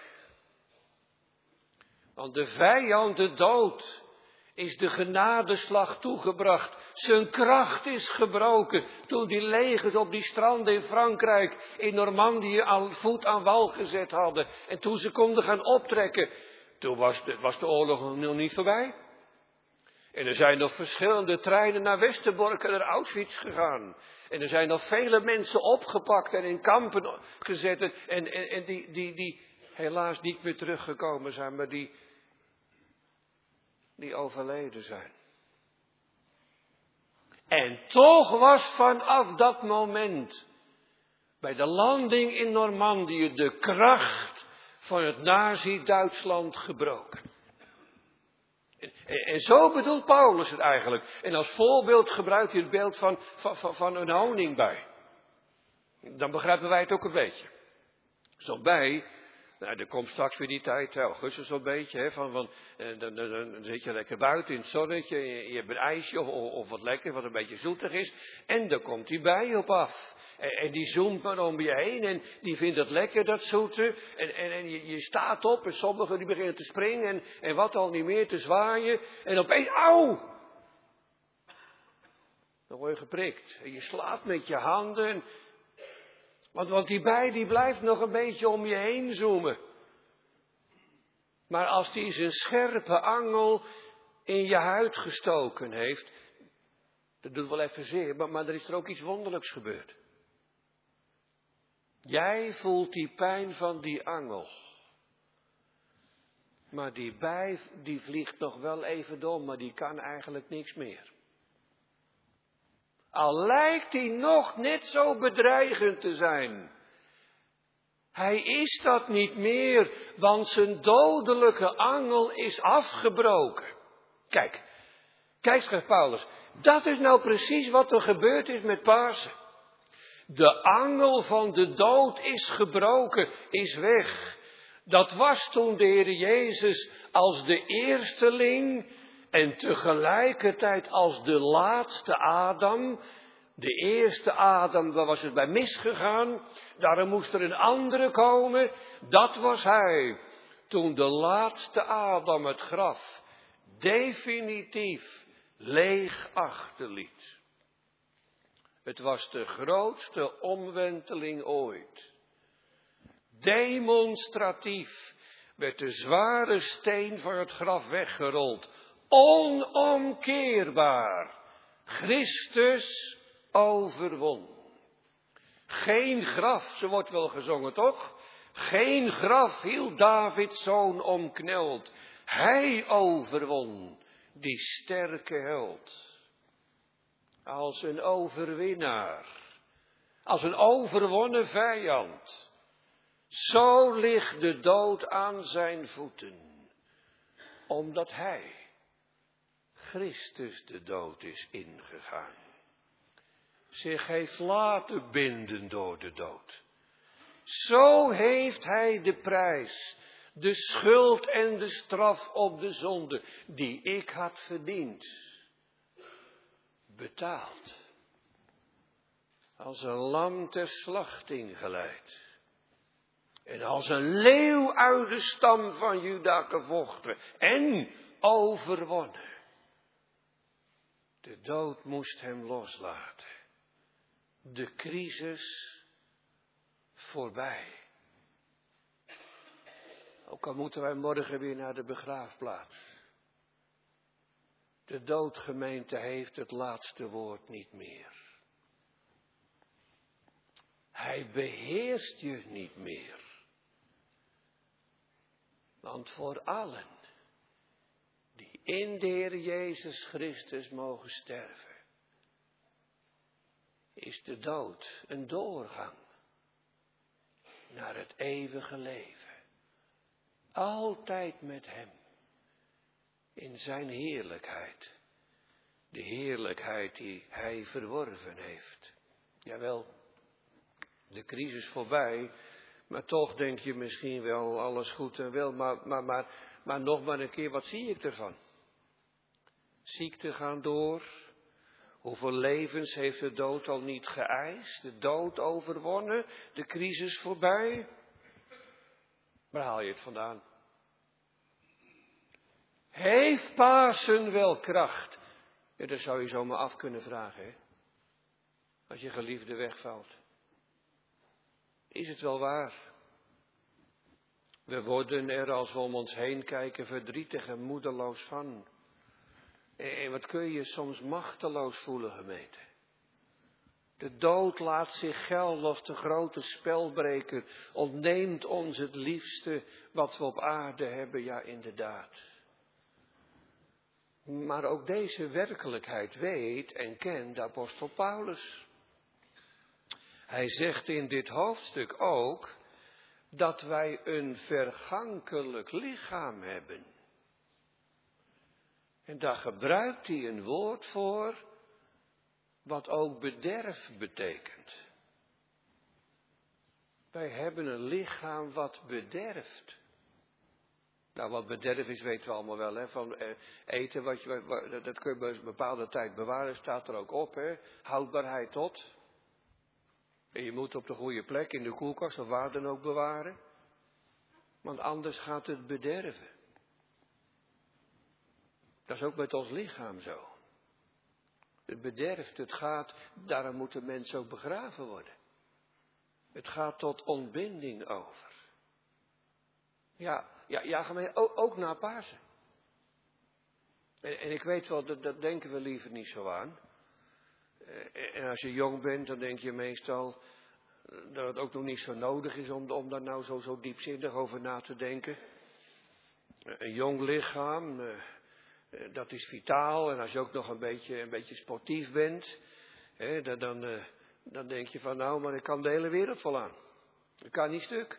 Want de vijand, de dood, is de genadeslag toegebracht. Zijn kracht is gebroken toen die legers op die stranden in Frankrijk, in Normandië, al voet aan wal gezet hadden. En toen ze konden gaan optrekken, toen was de oorlog nog niet voorbij. En er zijn nog verschillende treinen naar Westerbork en naar Auschwitz gegaan. En er zijn nog vele mensen opgepakt en in kampen gezet. En die helaas niet meer teruggekomen zijn, maar die overleden zijn. En toch was vanaf dat moment, bij de landing in Normandië, de kracht van het Nazi-Duitsland gebroken. En zo bedoelt Paulus het eigenlijk. En als voorbeeld gebruikt hij het beeld van een honingbij. Dan begrijpen wij het ook een beetje. Zo'n bij, nou, er komt straks weer die tijd, augustus zo'n beetje, dan zit je lekker buiten in het zonnetje, je hebt een ijsje of wat lekker, wat een beetje zoetig is. En dan komt die bij op af. En die zoomt maar om je heen en die vindt het lekker, dat zoete. En je staat op en sommigen die beginnen te springen en wat al niet meer te zwaaien. En opeens, auw! Dan word je geprikt. En je slaat met je handen. Want die bij die blijft nog een beetje om je heen zoomen. Maar als die zijn scherpe angel in je huid gestoken heeft, dat doet wel even zeer, maar er is er ook iets wonderlijks gebeurd. Jij voelt die pijn van die angel. Maar die bij, die vliegt nog wel even door, maar die kan eigenlijk niks meer. Al lijkt hij nog net zo bedreigend te zijn. Hij is dat niet meer, want zijn dodelijke angel is afgebroken. Kijk, schrijft Paulus, dat is nou precies wat er gebeurd is met Pasen. De angel van de dood is gebroken, is weg. Dat was toen de Heer Jezus als de eersteling en tegelijkertijd als de laatste Adam. De eerste Adam, daar was het bij misgegaan. Daarom moest er een andere komen. Dat was hij. Toen de laatste Adam het graf definitief leeg achterliet. Het was de grootste omwenteling ooit. Demonstratief werd de zware steen van het graf weggerold. Onomkeerbaar. Christus overwon. Geen graf, zo wordt wel gezongen toch? Geen graf hield Davids zoon omkneld. Hij overwon, die sterke held. Als een overwinnaar. Als een overwonnen vijand. Zo ligt de dood aan zijn voeten. Omdat hij, Christus, de dood is ingegaan. Zich heeft laten binden door de dood. Zo heeft hij de prijs, de schuld en de straf op de zonde die ik had verdiend, betaald. Als een lam ter slachting geleid. En als een leeuw uit de stam van Juda gevochten en overwonnen. De dood moest hem loslaten. De crisis voorbij. Ook al moeten wij morgen weer naar de begraafplaats. De doodgemeente heeft het laatste woord niet meer. Hij beheerst je niet meer. Want voor allen die in de Heer Jezus Christus mogen sterven, is de dood een doorgang naar het eeuwige leven. Altijd met hem. In zijn heerlijkheid. De heerlijkheid die hij verworven heeft. Jawel, de crisis voorbij. Maar toch denk je misschien wel alles goed en wel. Maar nog maar een keer, wat zie ik ervan? Ziekten gaan door. Hoeveel levens heeft de dood al niet geëist? De dood overwonnen, de crisis voorbij. Waar haal je het vandaan? Heeft Pasen wel kracht? Ja, dat zou je zomaar af kunnen vragen, hè? Als je geliefde wegvalt. Is het wel waar? We worden er als we om ons heen kijken verdrietig en moedeloos van. En wat kun je soms machteloos voelen, gemeente. De dood laat zich gelden als de grote spelbreker. Ontneemt ons het liefste wat we op aarde hebben, ja inderdaad. Maar ook deze werkelijkheid weet en kent de apostel Paulus. Hij zegt in dit hoofdstuk ook dat wij een vergankelijk lichaam hebben. En daar gebruikt hij een woord voor wat ook bederf betekent. Wij hebben een lichaam wat bederft. Nou, wat bederf is weten we allemaal wel, hè. Van eten, dat kun je een bepaalde tijd bewaren, staat er ook op, hè. Houdbaarheid tot. En je moet op de goede plek in de koelkast of waar dan ook bewaren. Want anders gaat het bederven. Dat is ook met ons lichaam zo. Het bederft, het gaat, daarom moeten mensen ook begraven worden. Het gaat tot ontbinding over. Ja, ook na Pasen. En ik weet wel, dat denken we liever niet zo aan. En als je jong bent, dan denk je meestal dat het ook nog niet zo nodig is om daar nou zo diepzinnig over na te denken. Een jong lichaam, dat is vitaal. En als je ook nog een beetje sportief bent, dan denk je van nou, maar ik kan de hele wereld vol aan. Ik kan niet stuk.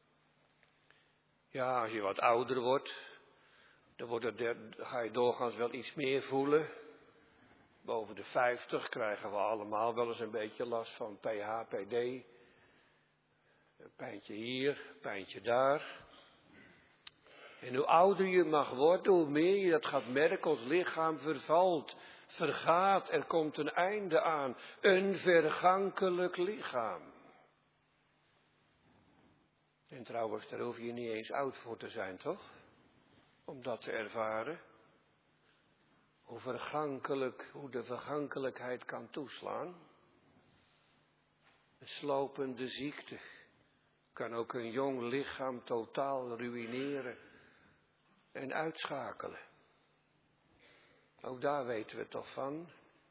Ja, als je wat ouder wordt, dan ga je doorgaans wel iets meer voelen. Boven de 50 krijgen we allemaal wel eens een beetje last van pH, PD. Een pijntje hier, een pijntje daar. En hoe ouder je mag worden, hoe meer je dat gaat merken, ons lichaam vervalt, vergaat, er komt een einde aan. Een vergankelijk lichaam. En trouwens, daar hoef je niet eens oud voor te zijn, toch? Om dat te ervaren. Hoe de vergankelijkheid kan toeslaan. Een slopende ziekte kan ook een jong lichaam totaal ruïneren en uitschakelen. Ook daar weten we toch van.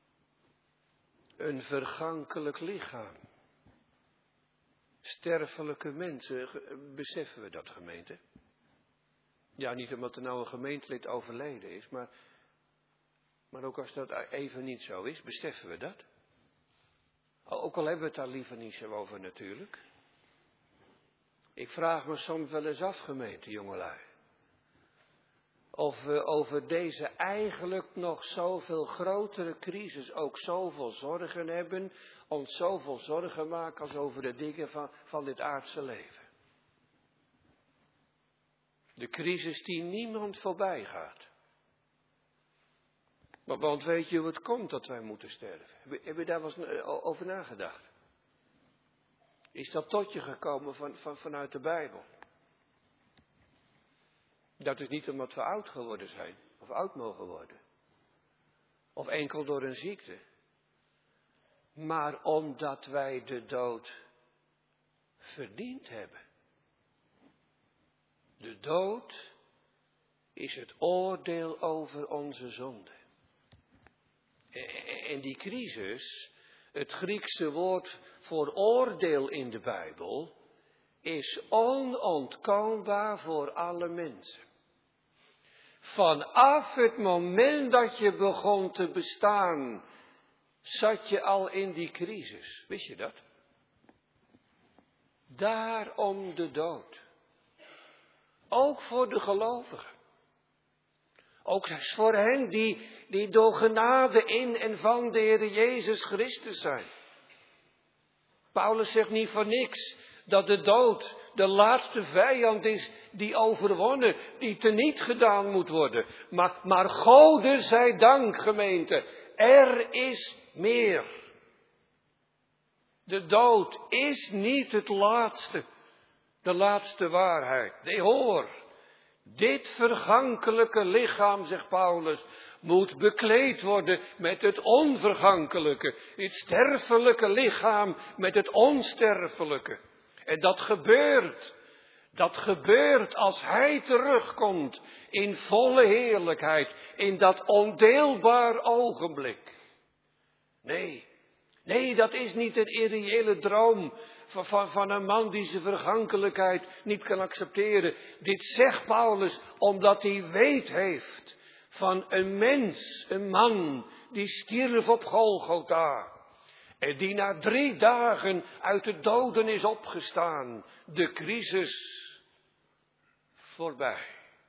Een vergankelijk lichaam. Sterfelijke mensen, beseffen we dat, gemeente? Ja, niet omdat er nou een gemeentelid overleden is, maar ook als dat even niet zo is, beseffen we dat? Ook al hebben we het daar liever niet zo over natuurlijk. Ik vraag me soms wel eens af, gemeente, jongelui. Of we over deze eigenlijk nog zoveel grotere crisis ook zoveel zorgen hebben. Ons zoveel zorgen maken als over de dingen van dit aardse leven. De crisis die niemand voorbij gaat. Want weet je hoe het komt dat wij moeten sterven? Heb je daar wel eens over nagedacht? Is dat tot je gekomen vanuit de Bijbel? Dat is niet omdat we oud geworden zijn, of oud mogen worden. Of enkel door een ziekte. Maar omdat wij de dood verdiend hebben. De dood is het oordeel over onze zonde. En die crisis, het Griekse woord voor oordeel in de Bijbel, is onontkoombaar voor alle mensen. Vanaf het moment dat je begon te bestaan, zat je al in die crisis. Wist je dat? Daarom de dood. Ook voor de gelovigen. Ook voor hen die door genade in en van de Heer Jezus Christus zijn. Paulus zegt niet voor niks dat de dood de laatste vijand is die overwonnen, die teniet gedaan moet worden. Maar Gode zij dank, gemeente, er is meer. De dood is niet het laatste, de laatste waarheid. Nee, hoor, dit vergankelijke lichaam, zegt Paulus, moet bekleed worden met het onvergankelijke. Het sterfelijke lichaam met het onsterfelijke. En dat gebeurt als Hij terugkomt in volle heerlijkheid, in dat ondeelbaar ogenblik. Nee, dat is niet een irreële droom van een man die zijn vergankelijkheid niet kan accepteren. Dit zegt Paulus omdat hij weet heeft van een mens, een man, die stierf op Golgotha. En die na 3 dagen uit de doden is opgestaan. De crisis voorbij.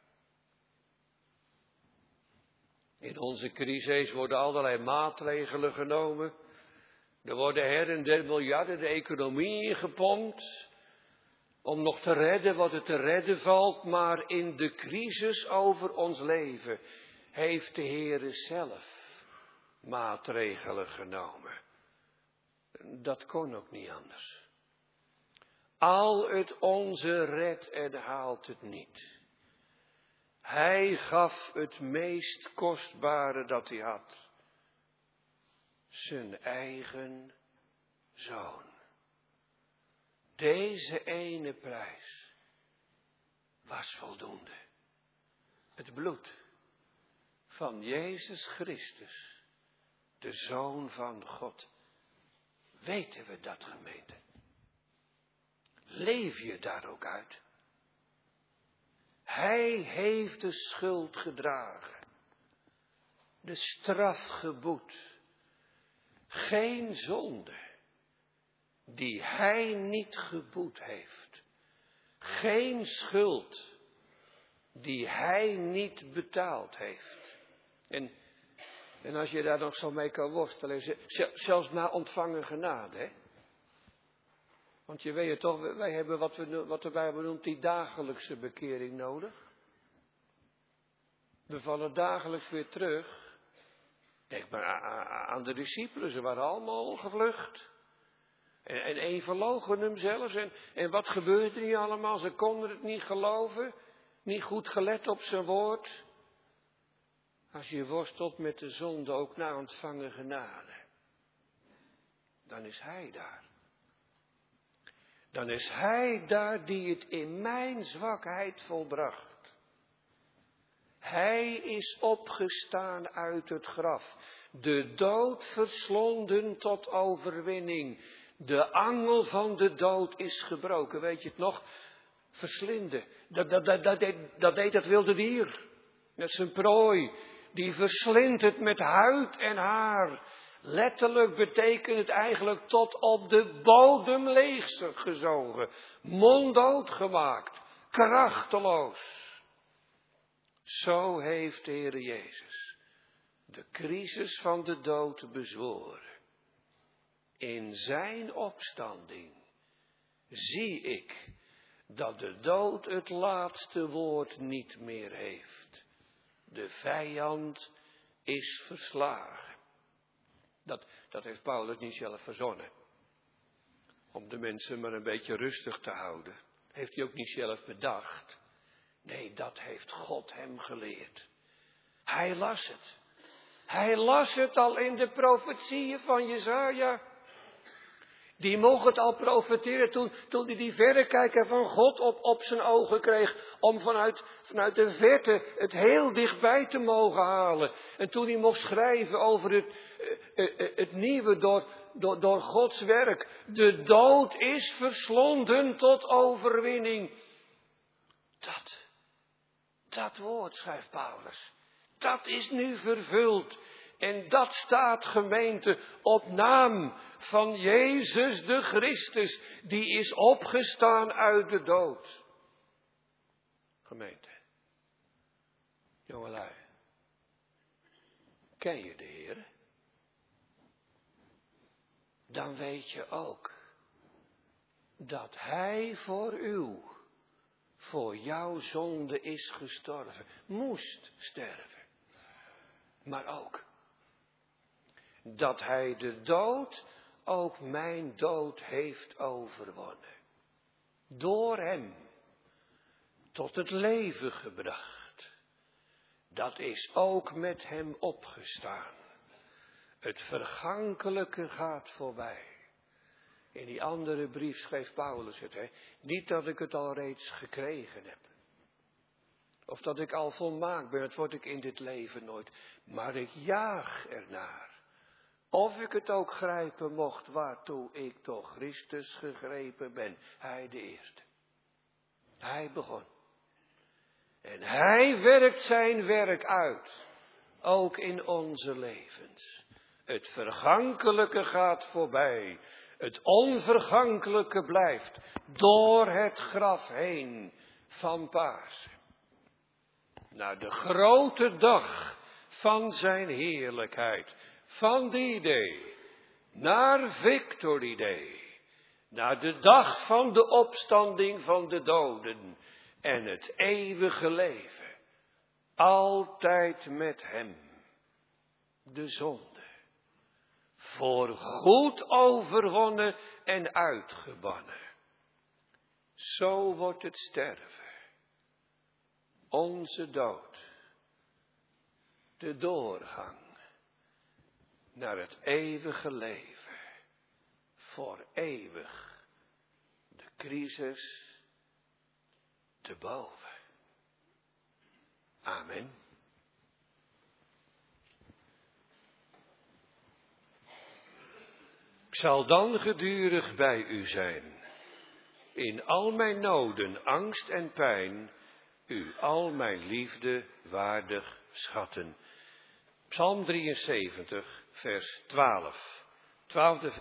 In onze crisis worden allerlei maatregelen genomen. Er worden her en der miljarden de economie ingepompt. Om nog te redden wat er te redden valt. Maar in de crisis over ons leven heeft de Heere zelf maatregelen genomen. Dat kon ook niet anders. Al het onze redt en haalt het niet. Hij gaf het meest kostbare dat hij had. Zijn eigen zoon. Deze ene prijs was voldoende. Het bloed van Jezus Christus, de Zoon van God. Weten we dat, gemeente? Leef je daar ook uit? Hij heeft de schuld gedragen. De straf geboet. Geen zonde die hij niet geboet heeft. Geen schuld die hij niet betaald heeft. En als je daar nog zo mee kan worstelen, zelfs na ontvangen genade, hè? Want je weet het toch, wij hebben wat de Bijbel noemt die dagelijkse bekering nodig. We vallen dagelijks weer terug. Denk maar aan de discipelen, ze waren allemaal gevlucht. En één verloochende hem zelfs. En wat gebeurde er niet allemaal? Ze konden het niet geloven. Niet goed gelet op zijn woord. Als je worstelt met de zonde ook na ontvangen genade. Dan is hij daar. dan is hij daar die het in mijn zwakheid volbracht. Hij is opgestaan uit het graf, de dood verslonden tot overwinning. De angel van de dood is gebroken, weet je het nog? Verslinden, dat deed dat wilde dier, met zijn prooi. Die verslindt het met huid en haar. Letterlijk betekent het eigenlijk tot op de bodem leeggezogen. Monddood gemaakt. Krachteloos. Zo heeft de Heer Jezus de crisis van de dood bezworen. In zijn opstanding zie ik dat de dood het laatste woord niet meer heeft. De vijand is verslagen. Dat heeft Paulus niet zelf verzonnen. Om de mensen maar een beetje rustig te houden. Heeft hij ook niet zelf bedacht. Nee, dat heeft God hem geleerd. Hij las het. Hij las het al in de profetieën van Jesaja. Die mocht het al profeteren toen hij die verrekijker van God op zijn ogen kreeg. Om vanuit de verte het heel dichtbij te mogen halen. En toen hij mocht schrijven over het nieuwe door Gods werk. De dood is verslonden tot overwinning. Dat woord, schrijft Paulus. Dat is nu vervuld. En dat staat, gemeente, op naam van Jezus de Christus, die is opgestaan uit de dood. Gemeente, jongelui, ken je de Heer? Dan weet je ook dat Hij voor jouw zonde is gestorven, moest sterven, maar ook dat Hij de dood, ook mijn dood, heeft overwonnen. Door Hem tot het leven gebracht. Dat is ook met Hem opgestaan. Het vergankelijke gaat voorbij. In die andere brief schreef Paulus het. Niet dat ik het al reeds gekregen heb. Of dat ik al volmaakt ben, dat word ik in dit leven nooit. Maar ik jaag ernaar. Of ik het ook grijpen mocht, waartoe ik toch Christus gegrepen ben. Hij de eerste. Hij begon. En Hij werkt zijn werk uit. Ook in onze levens. Het vergankelijke gaat voorbij. Het onvergankelijke blijft. Door het graf heen van Pasen. Naar de grote dag van zijn heerlijkheid. Van die day naar Victory Day, naar de dag van de opstanding van de doden en het eeuwige leven, altijd met Hem, de zonde, voor goed overwonnen en uitgebannen. Zo wordt het sterven, onze dood, de doorgang naar het eeuwige leven, voor eeuwig de crisis te boven. Amen. Ik zal dan gedurig bij u zijn, in al mijn noden, angst en pijn, u al mijn liefde waardig schatten. Psalm 73, vers 12. 12e.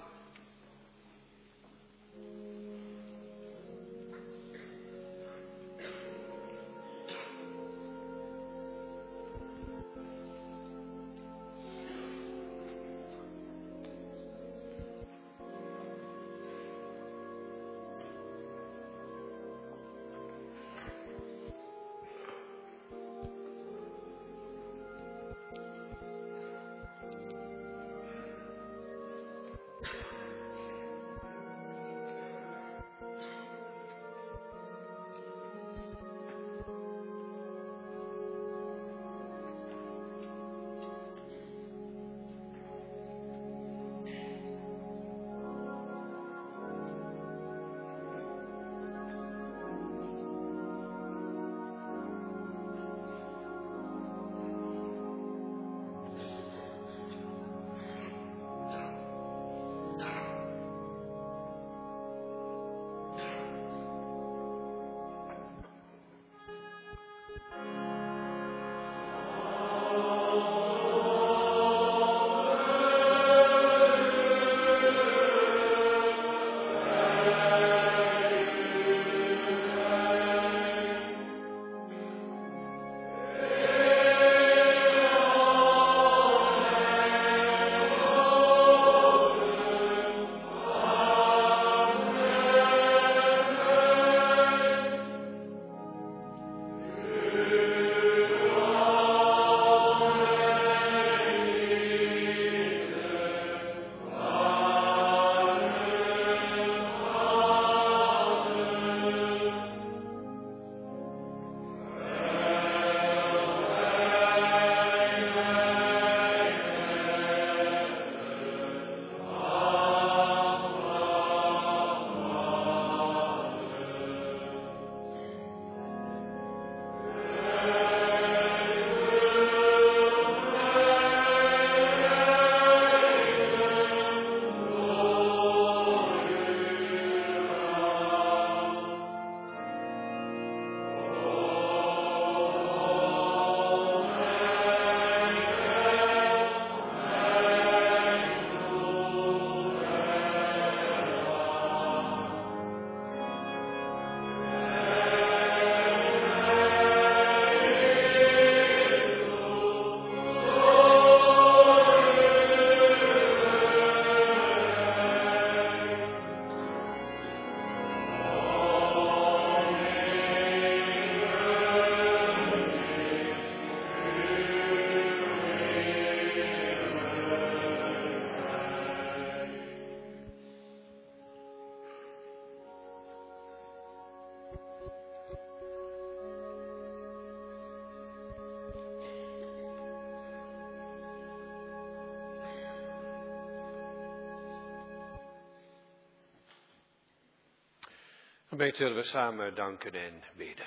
Gemeente, zullen we samen danken en bidden.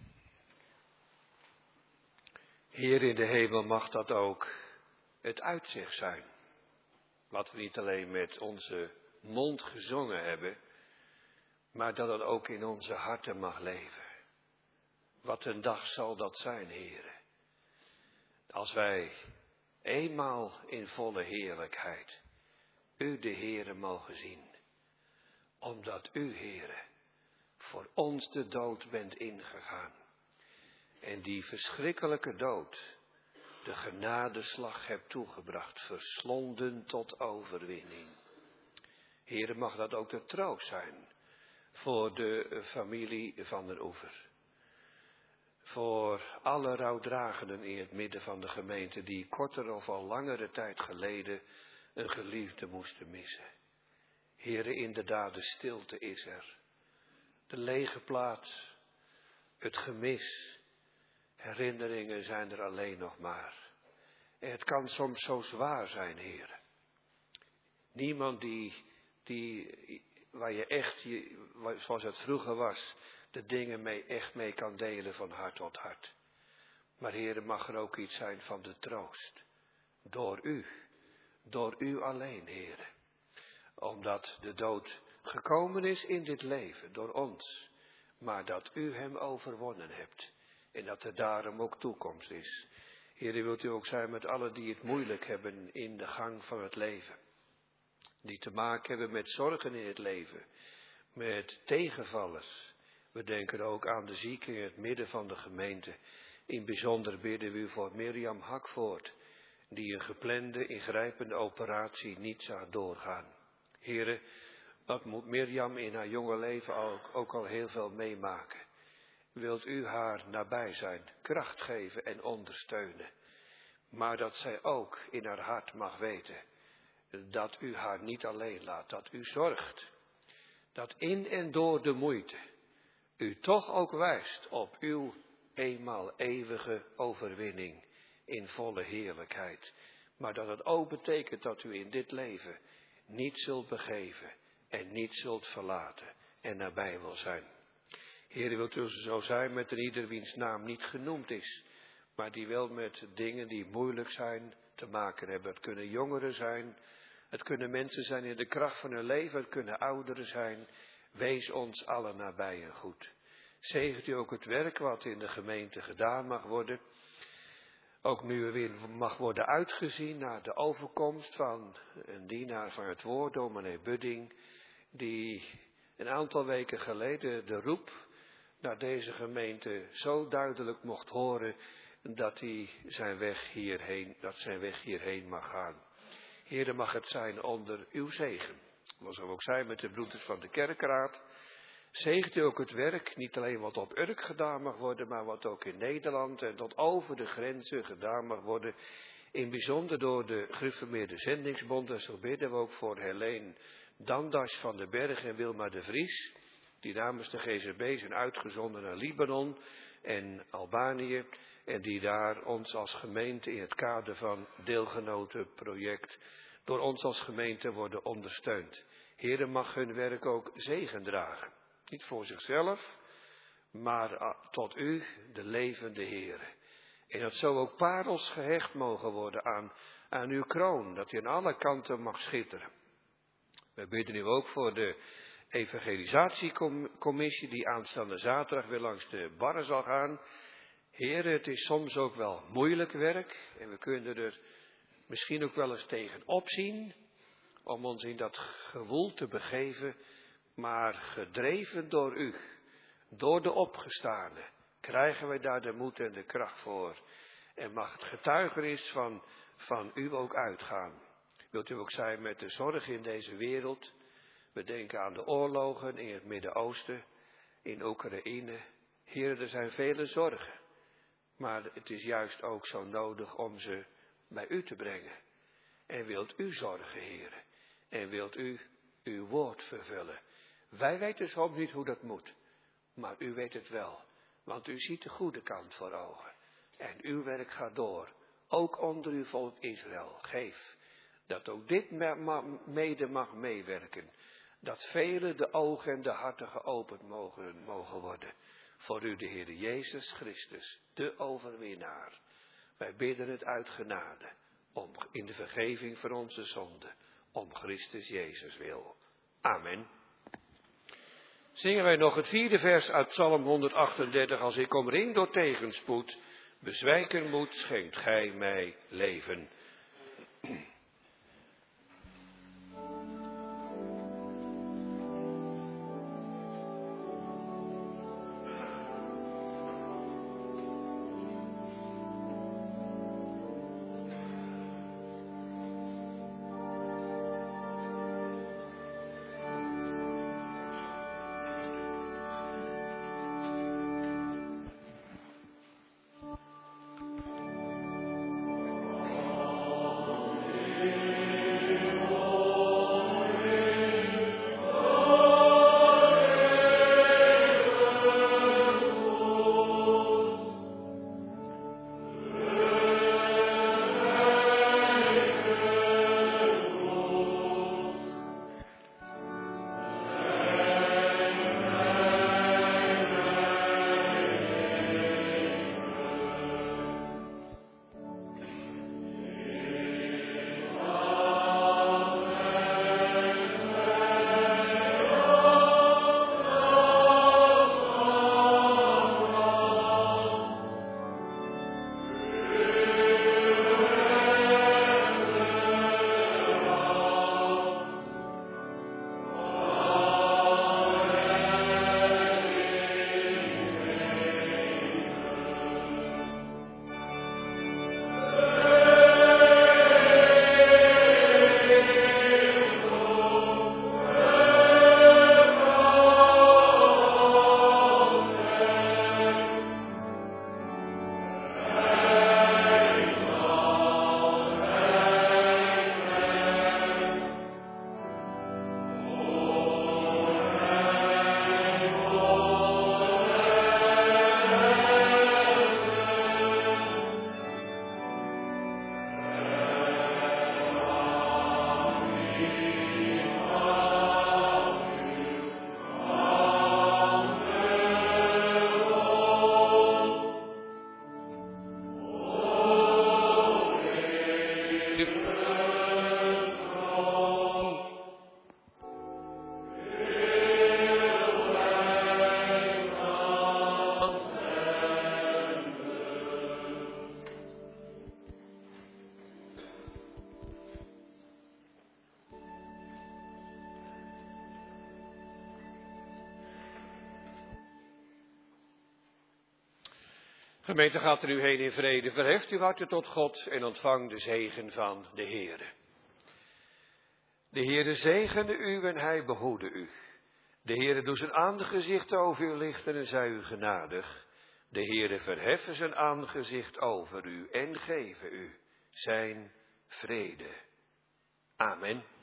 Heer in de hemel, mag dat ook het uitzicht zijn. Wat we niet alleen met onze mond gezongen hebben, maar dat het ook in onze harten mag leven. Wat een dag zal dat zijn, Heere. Als wij eenmaal in volle heerlijkheid u de Heere mogen zien. Omdat u, Heere, voor ons de dood bent ingegaan. En die verschrikkelijke dood de genadeslag hebt toegebracht, verslonden tot overwinning. Heere, mag dat ook de troost zijn voor de familie van den Oever. Voor alle rouwdragenden in het midden van de gemeente die korter of al langere tijd geleden een geliefde moesten missen. Heere, inderdaad, de stilte is er. De lege plaats, het gemis, herinneringen zijn er alleen nog maar. En het kan soms zo zwaar zijn, Heere. Niemand waar je echt, zoals het vroeger was, de dingen echt mee kan delen van hart tot hart. Maar Heere, mag er ook iets zijn van de troost. Door u alleen, Heere. Omdat de dood gekomen is in dit leven, door ons. Maar dat u hem overwonnen hebt. En dat er daarom ook toekomst is. Heere, wilt u ook zijn met allen die het moeilijk hebben in de gang van het leven. Die te maken hebben met zorgen in het leven. Met tegenvallers. We denken ook aan de zieken in het midden van de gemeente. In bijzonder bidden we u voor Mirjam Hakvoort, die een geplande, ingrijpende operatie niet zag doorgaan. Heere, wat moet Mirjam in haar jonge leven ook al heel veel meemaken. Wilt u haar nabij zijn, kracht geven en ondersteunen. Maar dat zij ook in haar hart mag weten dat u haar niet alleen laat, dat u zorgt. Dat in en door de moeite u toch ook wijst op uw eenmaal eeuwige overwinning in volle heerlijkheid. Maar dat het ook betekent dat u in dit leven niet zult begeven en niet zult verlaten en nabij wil zijn. Heer, wilt u zo zijn met een ieder wiens naam niet genoemd is, maar die wel met dingen die moeilijk zijn te maken hebben. Het kunnen jongeren zijn, het kunnen mensen zijn in de kracht van hun leven, het kunnen ouderen zijn. Wees ons allen nabij en goed. Zegent u ook het werk wat in de gemeente gedaan mag worden. Ook nu er weer mag worden uitgezien naar de overkomst van een dienaar van het woord, dominee Budding, die een aantal weken geleden de roep naar deze gemeente zo duidelijk mocht horen dat zijn weg hierheen mag gaan. Heere, mag het zijn onder uw zegen. Dat zal ook zijn met de broeders van de kerkraad. Zegent u ook het werk, niet alleen wat op Urk gedaan mag worden, maar wat ook in Nederland en tot over de grenzen gedaan mag worden. In bijzonder door de gereformeerde zendingsbond. En zo bidden we ook voor Helene Dandas van den Berg en Wilma de Vries, die namens de GZB zijn uitgezonden naar Libanon en Albanië. En die daar ons als gemeente in het kader van deelgenotenproject door ons als gemeente worden ondersteund. Heere, mag hun werk ook zegen dragen. Niet voor zichzelf, maar tot u, de levende Heere. En dat zo ook parels gehecht mogen worden aan uw kroon, dat die aan alle kanten mag schitteren. We bidden u ook voor de evangelisatiecommissie die aanstaande zaterdag weer langs de barren zal gaan. Heere, het is soms ook wel moeilijk werk en we kunnen er misschien ook wel eens tegen opzien om ons in dat gewoel te begeven, maar gedreven door u, door de opgestane, krijgen wij daar de moed en de kracht voor. En mag het getuigenis van u ook uitgaan. Wilt u ook zijn met de zorg in deze wereld? We denken aan de oorlogen in het Midden-Oosten, in Oekraïne. Heer, er zijn vele zorgen. Maar het is juist ook zo nodig om ze bij u te brengen. En wilt u zorgen, Heer. En wilt u uw woord vervullen. Wij weten soms niet hoe dat moet. Maar u weet het wel. Want u ziet de goede kant voor ogen. En uw werk gaat door. Ook onder uw volk Israël. Geef dat ook dit mede mag meewerken dat velen de ogen en de harten geopend mogen worden. Voor u de Heer Jezus Christus, de overwinnaar. Wij bidden het uit genade, om in de vergeving van onze zonden, om Christus Jezus wil. Amen. Zingen wij nog het 4e vers uit Psalm 138. Als ik omring door tegenspoed, bezwijken moet, schenkt gij mij leven. Gemeente, gaat er u heen in vrede, verheft uw harten tot God en ontvang de zegen van de Heere. De Heere zegene u en hij behoede u. De Heere doet zijn aangezicht over u lichten en zij u genadig. De Heere verheffen zijn aangezicht over u en geven u zijn vrede. Amen.